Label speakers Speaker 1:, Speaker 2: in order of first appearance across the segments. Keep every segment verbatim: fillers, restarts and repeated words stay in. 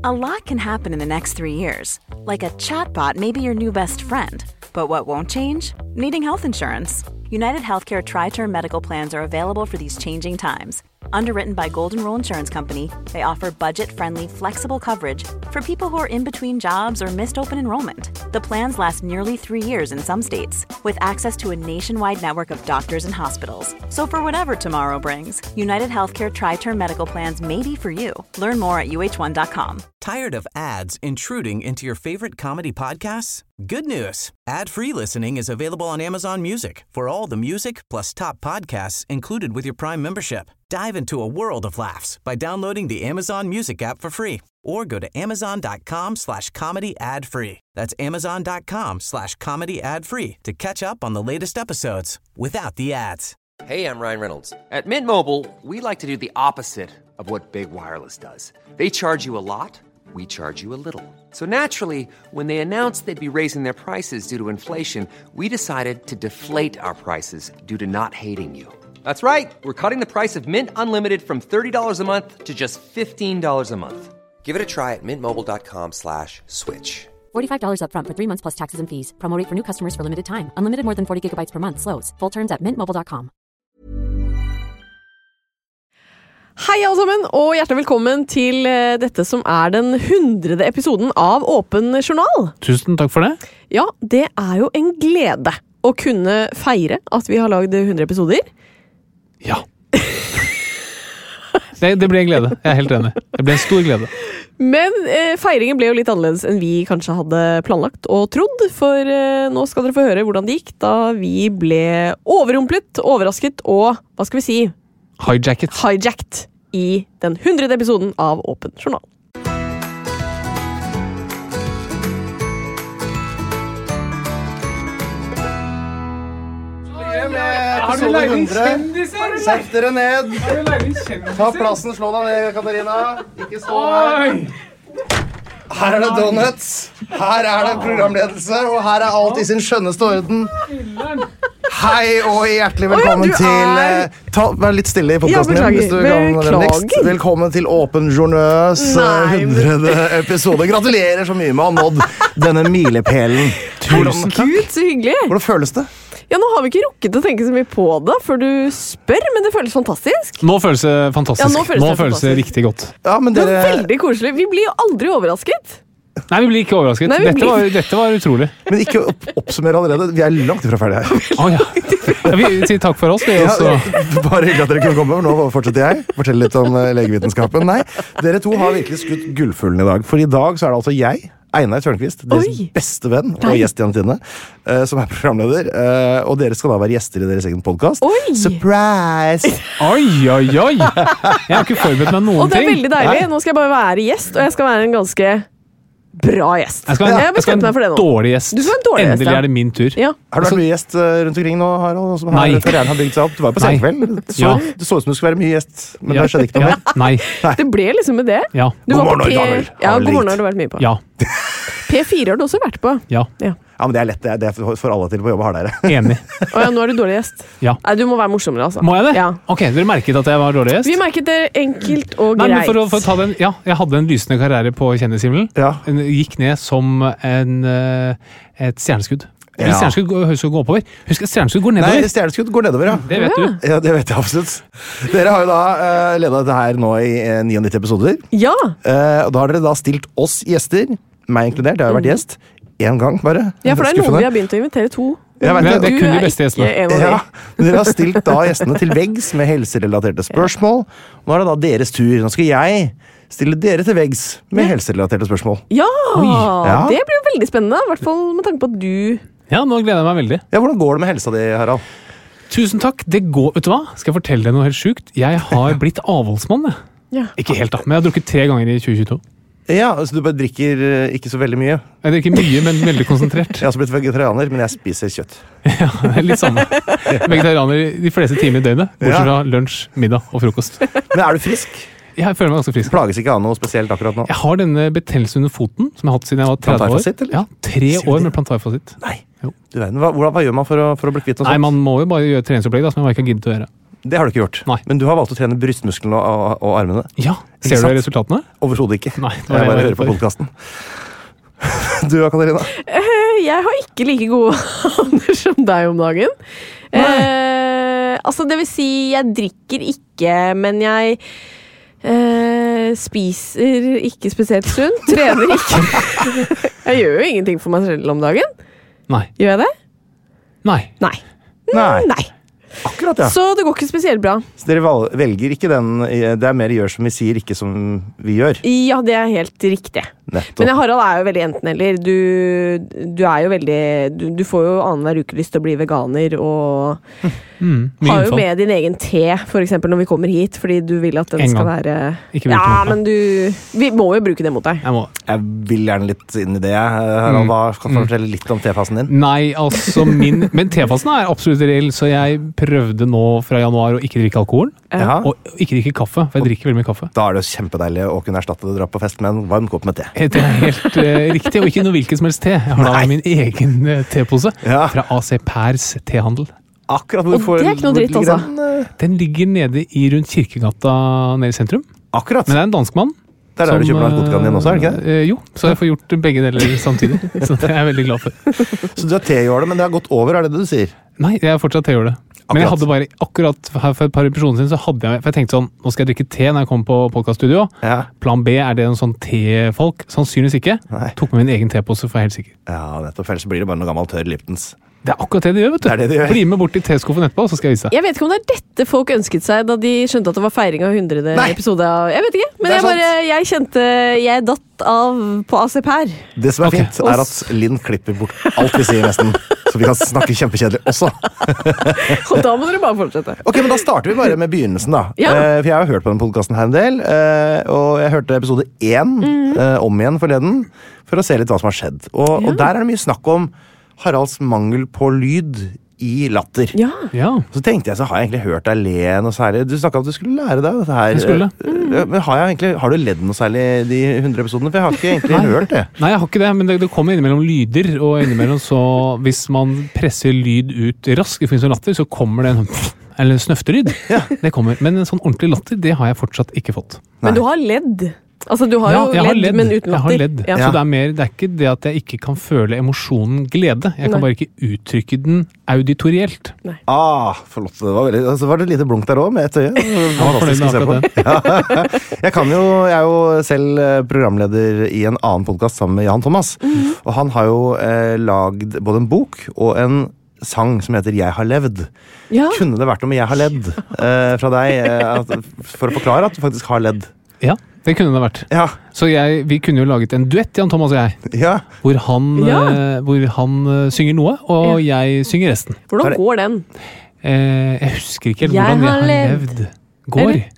Speaker 1: A lot can happen in the next three years. Like a chatbot may be your new best friend. But what won't change? Needing health insurance. United Healthcare Tri-Term Medical Plans are available for these changing times. Underwritten by Golden Rule Insurance Company, they offer budget-friendly, flexible coverage for people who are in between jobs or missed open enrollment. The plans last nearly three years in some states, with access to a nationwide network of doctors and hospitals. So for whatever tomorrow brings, United Healthcare Tri-Term Medical Plans may be for you. Learn more at U H one dot com.
Speaker 2: Tired of ads intruding into your favorite comedy podcasts? Good news. Ad-free listening is available on Amazon Music for all the music plus top podcasts included with your Prime membership. Dive into a world of laughs by downloading the Amazon Music app for free or go to amazon.com slash comedy ad free. That's amazon.com slash comedy ad free to catch up on the latest episodes without the ads.
Speaker 3: Hey, I'm Ryan Reynolds. At Mint Mobile, we like to do the opposite of what Big Wireless does. They charge you a lot, we charge you a little. So naturally, when they announced they'd be raising their prices due to inflation, we decided to deflate our prices due to not hating you. That's right. We're cutting the price of Mint Unlimited from thirty dollars a month to just fifteen dollars a month. Give it a try at mintmobile.com slash switch.
Speaker 4: forty-five dollars up front for three months plus taxes and fees. Promo rate for new customers for limited time. Unlimited more than forty gigabytes per month. Slows full terms at mint mobile dot com.
Speaker 5: Hei alle sammen, og hjertelig velkommen til dette som er den hundrede episoden av Åpen Journal.
Speaker 6: Tusen takk for det.
Speaker 5: Ja, det er jo en glede å kunne feire at vi har laget hundre episoder.
Speaker 6: Ja. Det, det ble en glede, jeg er helt enig. Det ble en stor glede.
Speaker 5: Men eh, feiringen ble jo litt annerledes enn vi kanskje hadde planlagt og trodd, for eh, nå skal dere få høre hvordan det gikk da vi ble overrumplet, overrasket og, hva skal vi si?
Speaker 6: Hijacket.
Speaker 5: Hijacked i den hundrede episoden av Åpen Journal.
Speaker 7: Har du leid inn kjendiser? Sett dere ned.
Speaker 6: Har du leid inn kjendiser?
Speaker 7: Ta plassen, slå deg ned, Katarina. Ikke stå her. Her er det donuts. Her er det programledelse, og her er alt i sin skjønneste orden. Hei og hjertelig velkommen
Speaker 5: oh, ja,
Speaker 7: til er... ta, Vær litt stille i podcasten
Speaker 5: ja,
Speaker 7: din.
Speaker 5: Beklager.
Speaker 7: Velkommen til Åpen Journals hundrede episode. Gratulerer så mye med å ha nådd denne milepælen.
Speaker 5: Tusen takk. Gud, så hyggelig.
Speaker 7: Hvordan føles det?
Speaker 5: Ja, nå har vi ikke rukket å tenke så mye på det før du spør, men det føles fantastisk.
Speaker 6: Nå føles det fantastisk.
Speaker 5: Ja, nå føles det,
Speaker 6: nå føles det riktig godt.
Speaker 7: Ja, men dere...
Speaker 5: Det er veldig koselig. Vi blir jo aldri overrasket.
Speaker 6: Nei, vi blir ikke overrasket.
Speaker 5: Nei,
Speaker 6: dette,
Speaker 5: blir...
Speaker 6: var, dette var utrolig.
Speaker 7: Men ikke opp, oppsummere allerede. Vi er langt ifra ferdige her.
Speaker 6: Oh, ja. Ja, vi sier takk for oss. Vi
Speaker 7: ja,
Speaker 6: også...
Speaker 7: Bare hyggelig at dere kunne komme. Nå fortsetter jeg. Fortell litt om legevitenskapen. Nei, dere to har virkelig skutt gullfuglen i dag. For i dag så er det altså jeg, Einar Tørnqvist, deres
Speaker 5: Oi.
Speaker 7: beste venn og gjest i Antine, uh, som er programleder. Uh, og dere skal da være gjester i deres egen podcast.
Speaker 5: Oi.
Speaker 7: Surprise!
Speaker 6: Oi, oi, oi! Jeg har ikke forberedt meg noen ting.
Speaker 5: Og det er veldig deilig. Nå skal jeg bare være gjest, og jeg skal være en ganske bra gjest.
Speaker 6: Jeg skal være en,
Speaker 5: jeg jeg
Speaker 6: en,
Speaker 5: meg for det nå.
Speaker 6: dårlig gjest.
Speaker 5: Du skal være en dårlig
Speaker 6: Endelig
Speaker 5: gjest, ja.
Speaker 6: er det min tur.
Speaker 5: Ja.
Speaker 7: Har du vært mye gjest uh, rundt omkring nå, Harald? Som
Speaker 6: Nei.
Speaker 7: Har, karrieren har bygd seg opp. Du var jo på Senkveld. Så,
Speaker 6: Ja.
Speaker 7: Det så ut som du skulle være mye gjest, men
Speaker 6: Ja.
Speaker 7: det skjedde ikke noe
Speaker 6: Ja.
Speaker 7: mer.
Speaker 6: Nei.
Speaker 5: Det ble liksom med det.
Speaker 6: Ja.
Speaker 5: Du
Speaker 7: God
Speaker 5: var på
Speaker 7: morgen,
Speaker 5: P...
Speaker 7: Daniel.
Speaker 5: Ja,
Speaker 7: Har du
Speaker 5: God morgen
Speaker 7: likt?
Speaker 5: har du vært mye på.
Speaker 6: Ja.
Speaker 5: P fire har du også vært på.
Speaker 6: Ja.
Speaker 5: Ja.
Speaker 7: Ja, men det er lett. Det er, det er for alle til på jobb å ha dere.
Speaker 6: Enig.
Speaker 5: Å ja, nå er du dårlig gjest.
Speaker 6: Ja.
Speaker 5: Nei, du må være morsommere, altså.
Speaker 6: Må jeg det?
Speaker 5: Ja.
Speaker 6: Ok, dere merket at jeg var dårlig gjest?
Speaker 5: Vi merket det enkelt og
Speaker 6: Nei,
Speaker 5: greit.
Speaker 6: men for å, for å ta den, ja, jeg hadde en lysende karriere på kjendishimmelen.
Speaker 7: Ja.
Speaker 6: En- Gikk ned som en, eh, et stjerneskudd. Eller
Speaker 7: Ja.
Speaker 6: stjerneskudd går, høres å gå oppover. Husk, et stjerneskudd går
Speaker 7: Nei,
Speaker 6: nedover.
Speaker 7: stjerneskudd går nedover, ja.
Speaker 6: Det vet
Speaker 5: Ja.
Speaker 6: du.
Speaker 7: Ja, det vet jeg absolutt. Dere har jo da uh, ledet dette her nå i uh, nittini episoder.
Speaker 5: Ja.
Speaker 7: Uh, og da har dere da stilt oss gjester, meg inkludert, jeg har jo vært gjest, en gang bare.
Speaker 5: Ja, for det er noen
Speaker 7: Skuffende.
Speaker 5: vi har begynt å invitere to.
Speaker 7: Jeg vet
Speaker 6: Men
Speaker 7: det.
Speaker 6: det er
Speaker 5: Du
Speaker 6: kun de
Speaker 5: er
Speaker 6: beste gjestene.
Speaker 5: ikke en av
Speaker 7: Ja,
Speaker 5: de.
Speaker 7: men dere har stilt da gjestene til veggs med helserelaterte spørsmål. Nå er det da deres tur. Nå skal jeg stille dere til veggs med helserelaterte spørsmål.
Speaker 5: Ja,
Speaker 7: Ja.
Speaker 5: det blir jo veldig spennende, i hvert fall med tanke på at du...
Speaker 6: Ja, nå gleder jeg meg veldig.
Speaker 7: Ja, hvordan går det med helsa di, Harald?
Speaker 6: Tusen takk. Det går, vet du hva? Skal jeg fortelle deg noe helt sjukt? Jeg har blitt avholdsmann, jeg.
Speaker 5: Ja.
Speaker 6: Ikke helt da, men jeg har drukket tre ganger i tjue tjueto.
Speaker 7: Ja, altså du bare drikker uh, ikke så veldig mye.
Speaker 6: Jeg drikker mye, men veldig konsentrert.
Speaker 7: Jeg har også blitt vegetarianer, men jeg spiser kjøtt.
Speaker 6: Ja, det er litt samme. Vegetarianer de fleste timer i døgnet, bortsett fra lunsj, middag og frokost.
Speaker 7: Men er du frisk?
Speaker 6: Jeg føler meg ganske frisk.
Speaker 7: Plages ikke av noe spesielt akkurat nå?
Speaker 6: Jeg har denne betennelsen under foten, som jeg har hatt siden jeg var tretti år.
Speaker 7: Plantarfasitt, eller?
Speaker 6: Ja, tre
Speaker 7: Sier du
Speaker 6: år
Speaker 7: det?
Speaker 6: med plantarfasitt.
Speaker 7: Nei.
Speaker 6: Jo.
Speaker 7: Du vet, hva, hvordan, hva gjør man for å, for å bli kvitt noe
Speaker 6: Nei,
Speaker 7: sånt?
Speaker 6: man må jo bare gjøre treningsopplegg, da, som jeg ikke har giddet å gjøre.
Speaker 7: Det har du ikke gjort.
Speaker 6: Nei.
Speaker 7: Men du har valgt å trene brystmusklene og, og, og armene.
Speaker 6: Ja, Ser du resultatene?
Speaker 7: Overhodet ikke.
Speaker 6: Nei, det
Speaker 7: jeg
Speaker 6: var det
Speaker 7: bare
Speaker 6: jeg
Speaker 7: hører på
Speaker 6: var
Speaker 7: podcasten. Du da, Katarina?
Speaker 5: Eh, Jeg har ikke like gode vaner som deg om dagen. Eh, altså, det vil si, jeg drikker ikke, men jeg eh, spiser ikke spesielt sunt. Trener ikke. Jeg gjør jo ingenting for meg selv om dagen.
Speaker 6: Nei.
Speaker 5: Gjør jeg det?
Speaker 6: Nei.
Speaker 5: Nei.
Speaker 7: Nei.
Speaker 5: Nei.
Speaker 7: Akkurat, ja.
Speaker 5: Så det går ikke spesielt bra.
Speaker 7: Så dere val- velger ikke den, det er mer gjør som vi sier, ikke som vi gjør.
Speaker 5: Ja, det er helt riktig.
Speaker 7: Nettopp.
Speaker 5: Men Harald er jo veldig enten eller. Du, du er jo veldig du, du får jo annenhver uke lyst til å bli veganer og
Speaker 6: Mm, mye
Speaker 5: har jo
Speaker 6: innfall.
Speaker 5: med din egen te, for eksempel når vi kommer hit, fordi du vil at den
Speaker 6: En
Speaker 5: skal
Speaker 6: gang.
Speaker 5: være
Speaker 6: Ikke bruke
Speaker 5: Ja,
Speaker 6: mot meg.
Speaker 5: men du Vi må jo bruke det mot deg.
Speaker 6: Jeg må.
Speaker 7: Jeg vil gjerne litt inn i det. Harald, hva kan du fortelle litt om tefasen din?
Speaker 6: Nei, altså min Men tefasen er absolutt reell, så jeg prøvde nå fra januar å ikke drikke alkohol.
Speaker 7: Ja.
Speaker 6: Og ikke drikke kaffe, for jeg drikker veldig mye kaffe.
Speaker 7: Da er det jo kjempedeilig å kunne erstatte det, dra på fest med en varm kopp med te.
Speaker 6: Det er helt eh, riktig, og ikke noe hvilken som helst te. Jeg har da
Speaker 7: Nei.
Speaker 6: min egen eh, tepose
Speaker 7: Ja.
Speaker 6: fra A C Pers tehandel.
Speaker 7: Akkurat
Speaker 5: Og
Speaker 7: hvorfor
Speaker 5: det er ikke noe
Speaker 7: hvor
Speaker 5: dritt,
Speaker 7: ligger
Speaker 5: altså.
Speaker 7: den, eh,
Speaker 6: Den ligger nede i rundt Kirkegata nede i sentrum.
Speaker 7: Akkurat.
Speaker 6: Men det er en danskmann.
Speaker 7: Det er der du
Speaker 6: som,
Speaker 7: kjøper narkotikaen din også, er det ikke det?
Speaker 6: eh, Jo, så jeg får gjort begge deler samtidig. Så det er jeg veldig glad for.
Speaker 7: Så du har tejåle, men det har gått over, er det det du sier?
Speaker 6: Nei, jeg er fortsatt tegjorde. Men jeg
Speaker 7: Akkurat.
Speaker 6: hadde bare, akkurat her for et par episoder siden, så hadde jeg, for jeg tenkte sånn, nå skal jeg drikke te når jeg kommer på podcaststudio.
Speaker 7: Ja.
Speaker 6: Plan B, er det en sånn tefolk? Sannsynligvis ikke.
Speaker 7: Nei.
Speaker 6: Tok med min egen tepose, for jeg er helt sikker.
Speaker 7: Ja, nettopp. Ellers blir det bare noe gammel tørr Liptons.
Speaker 6: Det er akkurat det de gjør, vet du.
Speaker 7: Det er det de gjør.
Speaker 6: Bli med bort til teskuffen etterpå, så skal jeg vise deg.
Speaker 5: Jeg vet ikke om det er dette folk ønsket seg da de skjønte at det var feiring av hundrede
Speaker 7: Nei.
Speaker 5: episode av Jeg vet ikke, men
Speaker 7: Det er
Speaker 5: jeg bare Jeg kjente Jeg datt av på A C Per.
Speaker 7: Det som er
Speaker 6: Ok.
Speaker 7: fint, er at Linn klipper bort alt vi sier nesten. Så vi kan snakke kjempekjedelig også.
Speaker 5: Og da må dere bare fortsette.
Speaker 7: Ok, men Da starter vi bare med begynnelsen, da.
Speaker 5: Ja.
Speaker 7: Eh, for jeg har jo hørt på den podkasten her en del. Eh, og jeg hørte episode én eh, om igjen forleden for å se litt hva som har skjedd. Og, og der er det mye snakk om Haralds mangel på lyd i latter.
Speaker 5: Ja.
Speaker 6: Ja.
Speaker 7: Så tenkte jeg, så har jeg egentlig hørt deg le noe særlig. Du snakket om at du skulle lære deg dette her.
Speaker 6: Jeg skulle.
Speaker 7: Eh, Men har, jeg egentlig, har du ledd noe særlig i de hundre episodene? For jeg har ikke egentlig hørt det.
Speaker 6: Nei, jeg har ikke det, men det, det kommer innimellom lyder, og innimellom så, hvis man presser lyd ut raskt i forbindelse med latter, så kommer det en eller en snøftelyd. Det kommer. Men en sånn ordentlig latter, det har jeg fortsatt ikke fått.
Speaker 5: Men du har ledd. Altså, du har
Speaker 6: Ja,
Speaker 5: jo
Speaker 6: jeg har
Speaker 5: ledd,
Speaker 6: ledd.
Speaker 5: men uten
Speaker 6: Jeg har
Speaker 5: latter.
Speaker 6: ledd.
Speaker 5: Ja.
Speaker 6: Så det er, mer, det er ikke det at jeg ikke kan føle emosjonen glede. Jeg kan
Speaker 5: Nei.
Speaker 6: bare ikke uttrykke den auditorielt.
Speaker 7: Ah, flott. Det var veldig, altså var det et lite blunk der òg, med et øye.
Speaker 6: Jeg var fornøyd med akkurat det.
Speaker 7: Ja. Jeg, kan jo, jeg er jo selv eh, programleder i en annen podkast sammen med Jan Thomas. Og han har jo eh, lagd både en bok og en sang som heter Jeg har levd.
Speaker 5: Ja.
Speaker 7: Kunne det vært noe med Jeg har ledd eh, fra deg, eh, at, for å forklare at du faktisk har ledd?
Speaker 6: Ja, det kunne det vært.
Speaker 7: Ja.
Speaker 6: Så jeg, vi kunne jo laget en duett, Jan Thomas og jeg,
Speaker 7: Ja.
Speaker 6: hvor han,
Speaker 5: Ja.
Speaker 6: eh, hvor han eh, synger noe, og jeg synger resten.
Speaker 5: Hvordan går den?
Speaker 6: Eh, jeg husker ikke helt
Speaker 5: Jeg
Speaker 6: hvordan
Speaker 5: har
Speaker 6: jeg har
Speaker 5: levd.
Speaker 6: levd. Går.
Speaker 5: Eller?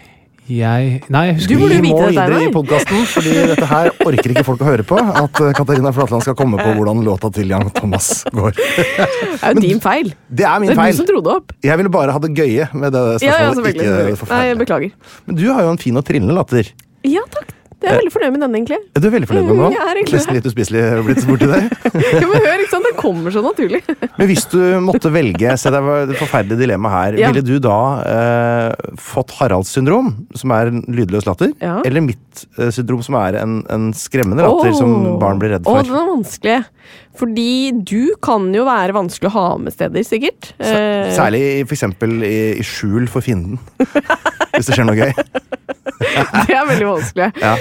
Speaker 6: Jeg Nei, jeg
Speaker 5: Du
Speaker 6: husker
Speaker 5: burde
Speaker 7: Vi
Speaker 5: jo
Speaker 7: må
Speaker 5: vite dette,
Speaker 7: videre i
Speaker 5: Einar.
Speaker 7: podkasten, fordi dette her orker ikke folk å høre på. At eh, Katarina Flatland skal komme på hvordan låta til Jan Thomas går.
Speaker 5: Det er jo din feil.
Speaker 7: Det er min
Speaker 5: Det er
Speaker 7: feil.
Speaker 5: du som dro det opp.
Speaker 7: Jeg ville bare ha det gøye med det spørsmålet.
Speaker 5: Ja, ja, selvfølgelig.
Speaker 7: ikke
Speaker 5: selvfølgelig. Nei,
Speaker 7: forferdelig.
Speaker 5: beklager.
Speaker 7: Men du har jo en fin og trillende latter.
Speaker 5: Ja, takk. Jeg er veldig fornøyd med den, egentlig.
Speaker 7: Er du veldig fornøyd med
Speaker 5: Mm,
Speaker 7: nå?
Speaker 5: jeg er egentlig
Speaker 7: Nesten litt uspiselig blitt borti det.
Speaker 5: Ja, men hør, ikke sant? Den kommer så naturlig.
Speaker 7: Men hvis du måtte velge, se det var et forferdelig dilemma her,
Speaker 5: Ja.
Speaker 7: ville du da eh, fått Haralds syndrom, som er en lydløs latter,
Speaker 5: Ja.
Speaker 7: eller mitt eh, syndrom, som er en, en skremmende latter
Speaker 5: Åh.
Speaker 7: som barn blir redd
Speaker 5: Å,
Speaker 7: for?
Speaker 5: den er vanskelig. Fordi du kan jo være vanskelig å ha med steder, sikkert. Eh,
Speaker 7: Særlig i- for eksempel i, i skjul for fienden. Hvis det skjer noe gøy.
Speaker 5: Det er veldig vanskelig.
Speaker 7: Ja.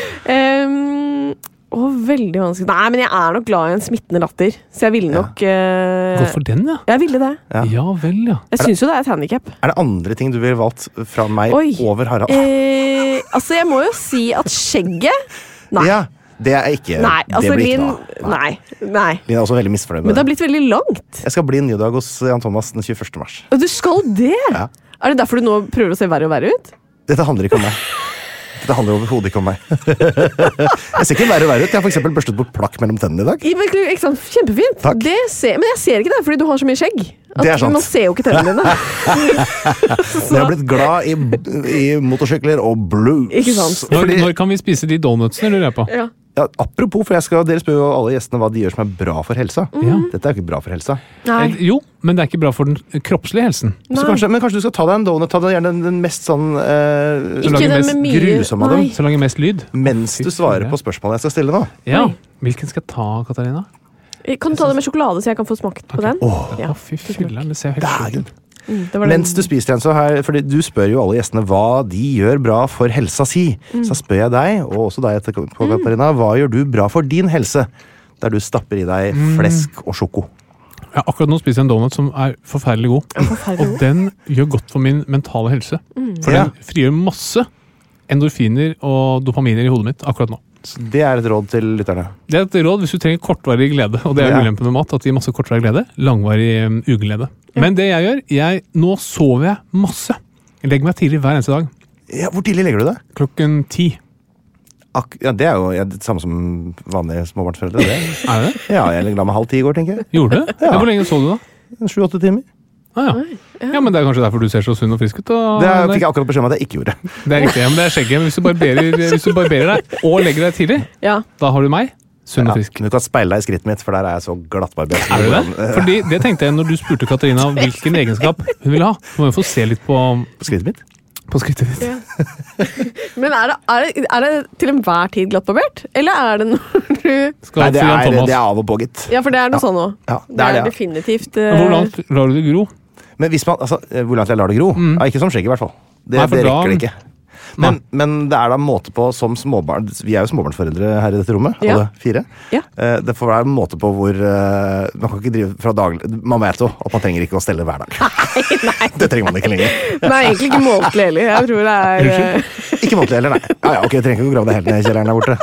Speaker 5: Um, å, veldig vanskelig. Nei, men jeg er nok glad i en smittende latter. Så jeg ville nok eh,
Speaker 6: Gå for den, ja.
Speaker 5: Jeg ville det.
Speaker 7: Ja.
Speaker 6: Ja vel, ja.
Speaker 5: Jeg syns jo det er et handikap.
Speaker 7: Er det andre ting du ville valgt fra meg
Speaker 5: Oi.
Speaker 7: over Harald?
Speaker 5: Eh, altså, jeg må jo si at skjegget Nei.
Speaker 7: Ja, det er ikke
Speaker 5: Nei, altså
Speaker 7: det blir ikke
Speaker 5: Linn
Speaker 7: noe.
Speaker 5: Nei. nei.
Speaker 7: Linn er også veldig misfornøyd
Speaker 5: Men
Speaker 7: med
Speaker 5: det har
Speaker 7: det.
Speaker 5: blitt veldig langt.
Speaker 7: Jeg skal bli ny dag hos Jan Thomas den tjueførste mars.
Speaker 5: Og du skal det?
Speaker 7: Ja.
Speaker 5: Er det derfor du nå prøver å se verre og verre ut?
Speaker 7: Dette handler ikke om meg. Dette handler overhodet ikke om meg. Jeg ser ikke verre og verre ut. Jeg har for eksempel børstet bort plakk mellom tennene i dag.
Speaker 5: I- men, ikke sant? Kjempefint.
Speaker 7: Takk.
Speaker 5: Det ser, men jeg ser ikke det, fordi du har så mye skjegg. At
Speaker 7: Det er sant.
Speaker 5: Man ser jo ikke tennene dine.
Speaker 7: Jeg har blitt glad i, i motorsykler og blues.
Speaker 5: Ikke sant?
Speaker 6: Når,
Speaker 7: Fordi,
Speaker 6: når kan vi spise de donutsene, lurer jeg på?
Speaker 5: Ja.
Speaker 7: Ja, apropos, for jeg skal, dere spør jo alle gjestene hva de gjør som er bra for helsa.
Speaker 6: Ja.
Speaker 7: Dette er jo ikke bra for helsa.
Speaker 5: Nei.
Speaker 6: Eh, Jo, men det er ikke bra for den kroppslige helsen.
Speaker 7: Så kanskje, men kanskje du skal ta deg en donut, ta deg gjerne den mest sånn eh,
Speaker 5: Ikke
Speaker 6: lager
Speaker 5: den
Speaker 6: mest
Speaker 5: med mye
Speaker 7: grusomme av dem.
Speaker 5: Nei.
Speaker 6: Så lager mest lyd.
Speaker 7: mens du svarer på spørsmålet jeg skal stille nå.
Speaker 6: Ja.
Speaker 5: Oi.
Speaker 6: Hvilken skal jeg ta, Katarina?
Speaker 5: Kan du ta det med sjokolade, så jeg kan få smakt på den?
Speaker 7: Åh,
Speaker 5: Ja.
Speaker 6: Å, fy fyllen, det ser helt
Speaker 7: dagen.
Speaker 6: sjukt ut.
Speaker 5: Mm, det var den-
Speaker 7: Mens du spiser den så her, fordi du spør jo alle gjestene hva de gjør bra for helsa si. Så spør jeg deg, og også deg etterpå, Katarina, hva gjør du bra for din helse? Der du stapper i deg flesk og sjoko.
Speaker 6: Ja, akkurat nå spiser jeg en donut som er forferdelig god.
Speaker 5: forferdelig
Speaker 6: Og den gjør godt for min mentale helse. For
Speaker 7: Ja.
Speaker 6: den frigjør masse endorfiner og dopaminer i hodet mitt akkurat nå.
Speaker 7: Det er et råd til lytterne.
Speaker 6: Det er et råd hvis du trenger kortvarig glede, og det er
Speaker 7: Ja.
Speaker 6: ulempen med mat, at det gir masse kortvarig glede, langvarig um, uglede. Men det jeg gjør, jeg, nå sover jeg masse. Jeg legger meg tidlig hver eneste dag.
Speaker 7: Ja, hvor tidlig legger du det?
Speaker 6: Klokken ti.
Speaker 7: Ak ja, Det er jo ja, det samme som vanlige småbarnsforeldre. Det.
Speaker 6: Er det det?
Speaker 7: Ja, jeg la meg halv ti i går, tenker jeg.
Speaker 6: Gjorde du det?
Speaker 7: Ja.
Speaker 6: Ja, hvor lenge sov du da?
Speaker 7: Sju-åtte timer.
Speaker 6: Ah, ja. Ja, men det er kanskje derfor du ser så sunn og frisk ut. Og
Speaker 7: Det er- fikk jeg akkurat beskjed om at jeg ikke gjorde.
Speaker 6: det er riktig, ja, men det er skjegget. Men hvis du barberer, hvis du barberer deg og legger deg tidlig,
Speaker 5: Ja.
Speaker 6: da har du meg, sunn og
Speaker 7: Ja,
Speaker 6: frisk.
Speaker 7: men du kan speile deg i skrittet mitt, for der er jeg så glattbarbert.
Speaker 6: Er du det? Fordi det tenkte jeg når du spurte Katarina hvilken egenskap hun ville ha. Så må vi få se litt på,
Speaker 7: På skrittet mitt?
Speaker 6: på skrittet ditt.
Speaker 5: Men er det, er, det, er det til enhver tid glattbarbert? Eller er det når du
Speaker 6: Skal
Speaker 7: Nei, det
Speaker 6: til Jan
Speaker 7: er,
Speaker 6: Thomas.
Speaker 7: det er av og på, gitt.
Speaker 5: Ja, for det er noe sånn òg.
Speaker 7: Ja,
Speaker 5: det, er
Speaker 7: det, ja.
Speaker 5: definitivt
Speaker 6: Men
Speaker 5: eh,
Speaker 6: Hvor langt lar du det gro?
Speaker 7: Men hvis man, altså, hvor langt jeg lar det gro? Ja, ikke som skjegg, i hvert fall. Det,
Speaker 6: Nei, for
Speaker 7: det
Speaker 6: da-
Speaker 7: rekker det ikke. Men, men det er da en måte på som småbarn. Vi er jo småbarnsforeldre her i dette rommet,
Speaker 5: Ja.
Speaker 7: alle fire.
Speaker 5: Ja.
Speaker 7: Eh, Det får være en måte på hvor eh, man kan ikke drive fra daglig. Man vet jo at man trenger ikke å stelle hver dag. Det trenger man ikke lenger.
Speaker 5: Nei, egentlig ikke månedlig heller. Jeg tror det er eh,
Speaker 7: Ikke månedlig heller, nei. Ja, ja, ok, jeg trenger ikke å grave det helt ned i kjelleren der borte.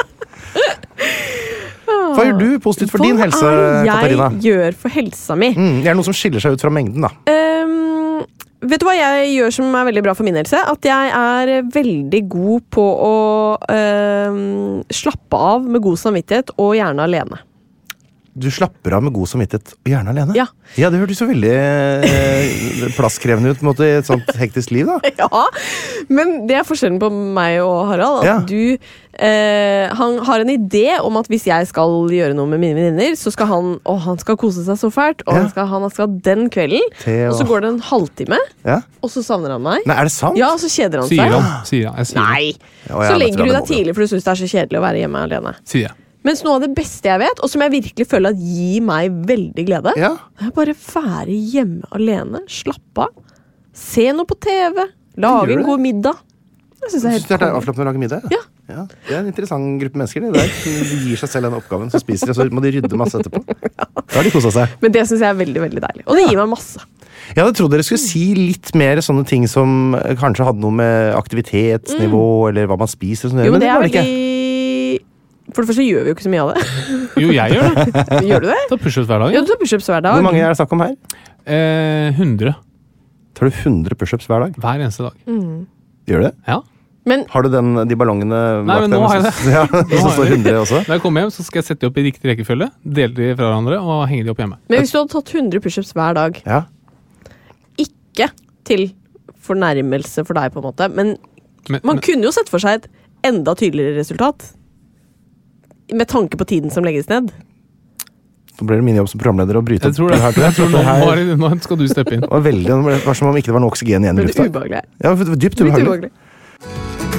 Speaker 7: Hva gjør du positivt for din helse,
Speaker 5: Hva er det
Speaker 7: Katarina?
Speaker 5: jeg gjør for helsa mi?
Speaker 7: Mm, det er noe som skiller seg ut fra mengden, da.
Speaker 5: Ehm, vet du hva jeg gjør som er veldig bra for min helse? At jeg er veldig god på å ehm, slappe av med god samvittighet, og gjerne alene.
Speaker 7: Du slapper av med god samvittighet og gjerne alene?
Speaker 5: Ja.
Speaker 7: Ja, det hørtes jo veldig eh, plasskrevende ut på en måte, i et sånt hektisk liv, da.
Speaker 5: Ja, men det er forskjellen på meg og Harald. At
Speaker 7: Ja.
Speaker 5: du eh, Han har en idé om at hvis jeg skal gjøre noe med mine venninner, så skal han Å, han skal kose seg så fælt, og
Speaker 7: Ja.
Speaker 5: han, skal, han skal den kvelden.
Speaker 7: Te og-
Speaker 5: Og så går det en halvtime,
Speaker 7: Ja.
Speaker 5: og så savner han meg.
Speaker 7: Nei, er det sant?
Speaker 5: Ja, og så kjeder han
Speaker 6: Sier
Speaker 5: seg.
Speaker 6: han. Sier han. Jeg sier han.
Speaker 5: Nei!
Speaker 7: Ja, og jeg
Speaker 5: Så
Speaker 7: vet
Speaker 5: legger
Speaker 7: hva
Speaker 5: du
Speaker 7: det
Speaker 5: deg
Speaker 7: må-
Speaker 5: tidlig, for du syns det er så kjedelig å være hjemme alene.
Speaker 6: Sier jeg.
Speaker 5: Mens noe av det beste jeg vet, og som jeg virkelig føler at gir meg veldig glede,
Speaker 7: Ja.
Speaker 5: er bare være hjemme alene, slappe av, se noe på T V, lage
Speaker 7: Gjør
Speaker 5: en
Speaker 7: det?
Speaker 5: god middag. Jeg synes det er
Speaker 7: Syns du
Speaker 5: helt
Speaker 7: det er
Speaker 5: konge.
Speaker 7: avslappende å lage middag?
Speaker 5: Ja.
Speaker 7: Ja, det er en interessant gruppe mennesker. Det der. De gir seg selv den oppgaven, så spiser de, så må de rydde masse etterpå. Da har de kosa seg.
Speaker 5: Men det syns jeg er veldig veldig deilig. Og det gir meg masse.
Speaker 7: Jeg hadde trodd dere skulle si litt mer sånne ting som eh, kanskje hadde noe med aktivitetsnivå eller hva man spiser. og sånn,
Speaker 5: Jo, men det er
Speaker 7: var det ikke.
Speaker 5: veldig For det første gjør vi jo ikke så mye av det.
Speaker 6: Jo, jeg gjør det.
Speaker 5: Gjør du det?
Speaker 6: Ta pushups hver dag.
Speaker 5: Ja, du tar pushups hver dag.
Speaker 7: Hvor mange er det snakk om her?
Speaker 6: Eh, hundre
Speaker 7: Tar du hundre pushups hver dag?
Speaker 6: hver eneste dag.
Speaker 7: Gjør du det?
Speaker 6: Ja.
Speaker 5: Men
Speaker 7: Har du den, de ballongene
Speaker 6: Nei,
Speaker 7: bak
Speaker 6: men
Speaker 7: deg
Speaker 6: nå
Speaker 7: med
Speaker 6: har jeg
Speaker 7: så- Ja, så står hundre også?
Speaker 6: Når jeg kommer hjem, så skal jeg sette de opp i riktig rekkefølge, dele de fra hverandre og henge de opp hjemme.
Speaker 5: Men hvis du hadde tatt hundre pushups hver dag,
Speaker 7: Ja.
Speaker 5: ikke til fornærmelse for deg, på en måte, men
Speaker 6: Men,
Speaker 5: man
Speaker 6: men,
Speaker 5: kunne jo sett for seg et enda tydeligere resultat. Med tanke på tiden som legges ned.
Speaker 7: Så ble det min jobb som programleder å bryte
Speaker 6: jeg tror det.
Speaker 7: her. tror
Speaker 6: Jeg tror nå,
Speaker 7: Det her
Speaker 6: nå, nå skal du steppe inn.
Speaker 7: var veldig, det var som om ikke det var noe oksygen igjen i
Speaker 5: Men det
Speaker 7: lufta.
Speaker 5: er ubehagelig.
Speaker 7: Ja, det var dypt
Speaker 5: Litt
Speaker 7: ubehagelig.
Speaker 5: ubehagelig.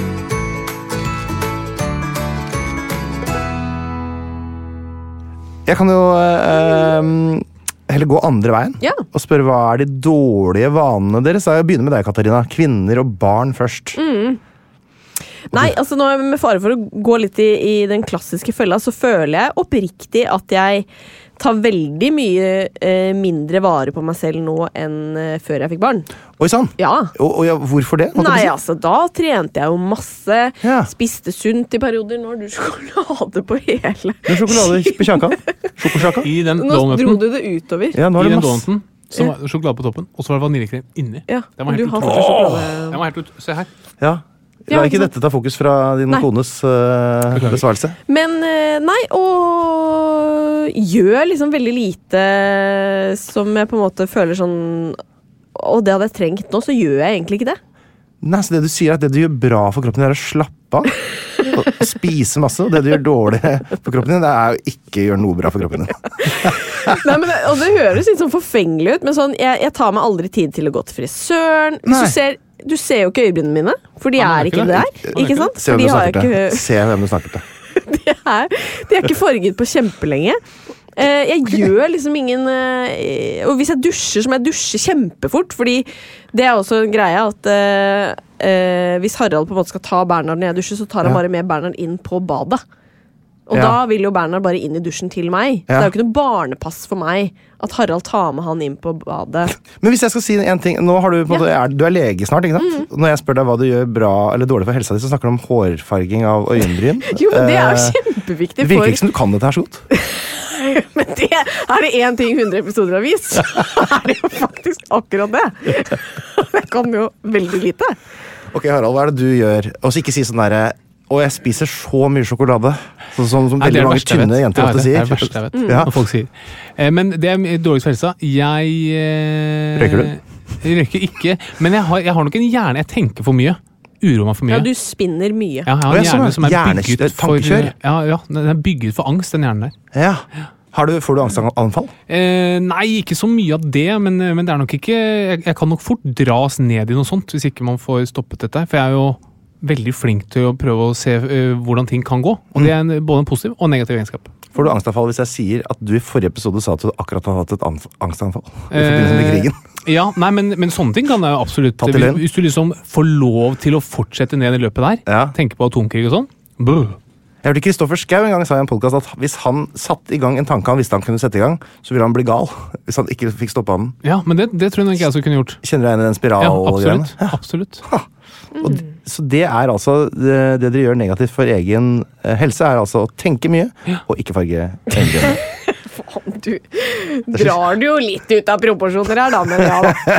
Speaker 7: Jeg kan jo eh, heller gå andre veien
Speaker 5: Ja.
Speaker 7: og spørre hva er de dårlige vanene deres? Jeg begynner med deg, Katarina. Kvinner og barn først.
Speaker 5: Nei, altså nå med fare for å gå litt i, i den klassiske følga, så føler jeg oppriktig at jeg tar veldig mye eh, mindre vare på meg selv nå enn eh, før jeg fikk barn.
Speaker 7: Oi sann!
Speaker 5: Ja.
Speaker 7: Og, og ja, hvorfor det? holdt jeg på å
Speaker 5: Nei,
Speaker 7: si?
Speaker 5: altså, da trente jeg jo masse.
Speaker 7: Ja.
Speaker 5: Spiste sunt i perioder. Nå har du sjokolade på hele.
Speaker 7: Med sjokolade på kjaka. Sjokosjaka.
Speaker 6: I den
Speaker 5: Nå dro
Speaker 6: donuten,
Speaker 5: du det utover.
Speaker 7: Ja, nå
Speaker 6: i
Speaker 7: er det
Speaker 6: den
Speaker 7: masse.
Speaker 6: donuten så var det sjokolade på toppen, og så var det vaniljekrem inni.
Speaker 5: Ja,
Speaker 6: Den var
Speaker 5: du
Speaker 6: helt
Speaker 5: har
Speaker 6: utrolig.
Speaker 5: fortsatt sjokolade.
Speaker 6: Den var helt ut... Se her.
Speaker 7: Ja.
Speaker 5: Ja,
Speaker 7: La
Speaker 5: ikke
Speaker 7: ikke
Speaker 5: sant?
Speaker 7: dette ta fokus fra din
Speaker 5: Nei.
Speaker 7: kones uh,
Speaker 6: Beklager.
Speaker 7: besvarelse.
Speaker 5: Men eh, nei, og gjør liksom veldig lite som jeg på en måte føler sånn Å, det hadde jeg trengt nå, så gjør jeg egentlig ikke det.
Speaker 7: Nei, så det du sier er at det du gjør bra for kroppen din er å slappe av. Og spise masse, og det du gjør dårlig for kroppen din, det er å ikke gjøre noe bra for kroppen din.
Speaker 5: Nei, men det, og det høres litt sånn forfengelig ut, men sånn, jeg, jeg tar meg aldri tid til å gå til frisøren. Hvis du ser, du ser jo ikke øyebrynene mine, for de er ikke der, ikke sant?
Speaker 7: Se hvem du snakker til. Se hvem du snakker til.
Speaker 5: De er, de er ikke farget på kjempelenge. Uh, jeg gjør liksom ingen uh, Og hvis jeg dusjer, så må jeg dusje kjempefort. Fordi det er også en greie at uh, uh, hvis Harald på en måte skal ta Bernhard når jeg dusjer, så tar han ja. bare med Bernhard inn på badet. Og ja. da vil jo Bernhard bare inn i dusjen til meg. Ja. Det er jo ikke noe barnepass for meg at Harald tar med han inn på badet.
Speaker 7: Men hvis jeg skal si en ting, nå har du, på en måte, ja. er, du er lege snart, ikke sant? Mm. Når jeg spør deg hva du gjør bra eller dårlig for helsa di, så snakker du om hårfarging av øyenbryn.
Speaker 5: Jo, men det er jo kjempeviktig.
Speaker 7: Det virker ikke som du kan dette her så godt.
Speaker 5: Men det er det en ting hundre episoder har vist, så er det jo faktisk akkurat det. Jeg kan jo veldig lite.
Speaker 7: Ok, Harald, hva er det du gjør? Og så ikke si sånn der, og jeg spiser så mye sjokolade, sånn som, som veldig mange tynne jenter ofte sier.
Speaker 6: Det er det verste jeg vet, mm. når folk sier. Eh, men det er dårligst for helsa. Jeg... Eh,
Speaker 7: røyker du?
Speaker 6: Jeg røyker ikke, men jeg har, jeg har nok en hjerne, jeg tenker for mye. Uroer meg for mye.
Speaker 5: Ja, du spinner mye.
Speaker 6: Ja, jeg har en hjerne som er bygget for...
Speaker 7: Ja,
Speaker 6: ja, den er bygget for angst, den hjernen der.
Speaker 7: Ja. Har du, får du angstanfall?
Speaker 6: Eh, nei, ikke så mye av det, men, men det er nok ikke... Jeg, jeg kan nok fort dras ned i noe sånt, hvis ikke man får stoppet dette. For jeg er jo veldig flink til å prøve å se uh, hvordan ting kan gå. Og det er en, både en positiv og en negativ egenskap.
Speaker 7: Får du angstanfall hvis jeg sier at du i forrige episode sa at du akkurat har hatt et angstanfall? I forbindelse med krigen?
Speaker 6: Ja, nei, men, men sånne ting kan jeg jo absolutt. Hvis, hvis du liksom får lov til å fortsette ned i løpet der, ja. tenke på atomkrig og sånn, brr.
Speaker 7: Jeg hørte Kristoffer Schau en gang sa i en podcast at hvis han satt i gang en tanke han visste han kunne sette i gang, så ville han bli gal. Hvis han ikke fikk stoppet den.
Speaker 6: Ja, men det, det tror jeg ikke jeg så kunne gjort.
Speaker 7: Kjenner du deg inn i den spiral?
Speaker 6: Ja, absolutt. Ja. absolutt.
Speaker 7: Ha. Og, så det er altså det, det dere gjør negativt for egen uh, helse, er altså å tenke mye ja. og ikke farge øynene.
Speaker 5: Faen, du drar du jo litt ut av proporsjoner her, da, men ja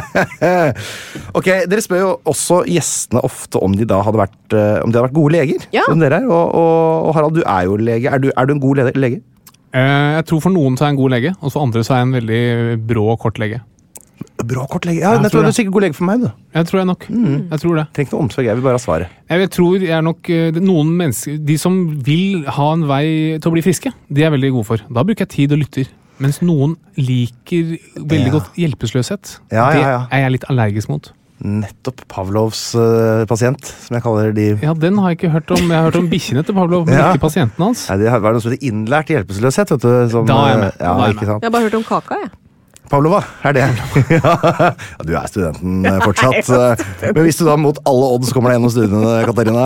Speaker 5: da.
Speaker 7: Ok, dere spør jo også gjestene ofte om de da hadde vært, uh, om de hadde vært gode leger, ja. som dere er. Og, og, og Harald, du er jo lege. Er du, er du en god lege?
Speaker 6: Uh, jeg tror for noen så er jeg en god lege, og for andre så er jeg en veldig brå og kort lege.
Speaker 7: Bra kort lege. Ja, jeg, jeg tror du er sikkert god lege for meg, du.
Speaker 6: Jeg tror jeg nok. Mm. Jeg tror det.
Speaker 7: Tenk noe omsorg, jeg vil bare ha svaret.
Speaker 6: Jeg tror jeg er nok noen mennesker, de som vil ha en vei til å bli friske, de er veldig gode for. Da bruker jeg tid og lytter. Mens noen liker veldig ja. godt hjelpeløshet.
Speaker 7: Ja, ja, ja.
Speaker 6: Det er jeg litt allergisk mot.
Speaker 7: Nettopp Pavlovs uh, pasient, som jeg kaller de.
Speaker 6: Ja, den har jeg ikke hørt om. Jeg har hørt om bikkjene til Pavlov, men ja. ikke pasienten hans.
Speaker 7: Nei, det har vært noe som heter innlært hjelpeløshet, vet du. Som,
Speaker 6: da er jeg med.
Speaker 7: Ja,
Speaker 6: da er jeg,
Speaker 7: ikke sant?
Speaker 5: Jeg har bare hørt om kaka, jeg.
Speaker 7: Pavlova, er det? ja, du er studenten fortsatt. Men hvis du da mot alle odds kommer deg gjennom studiene, Katarina,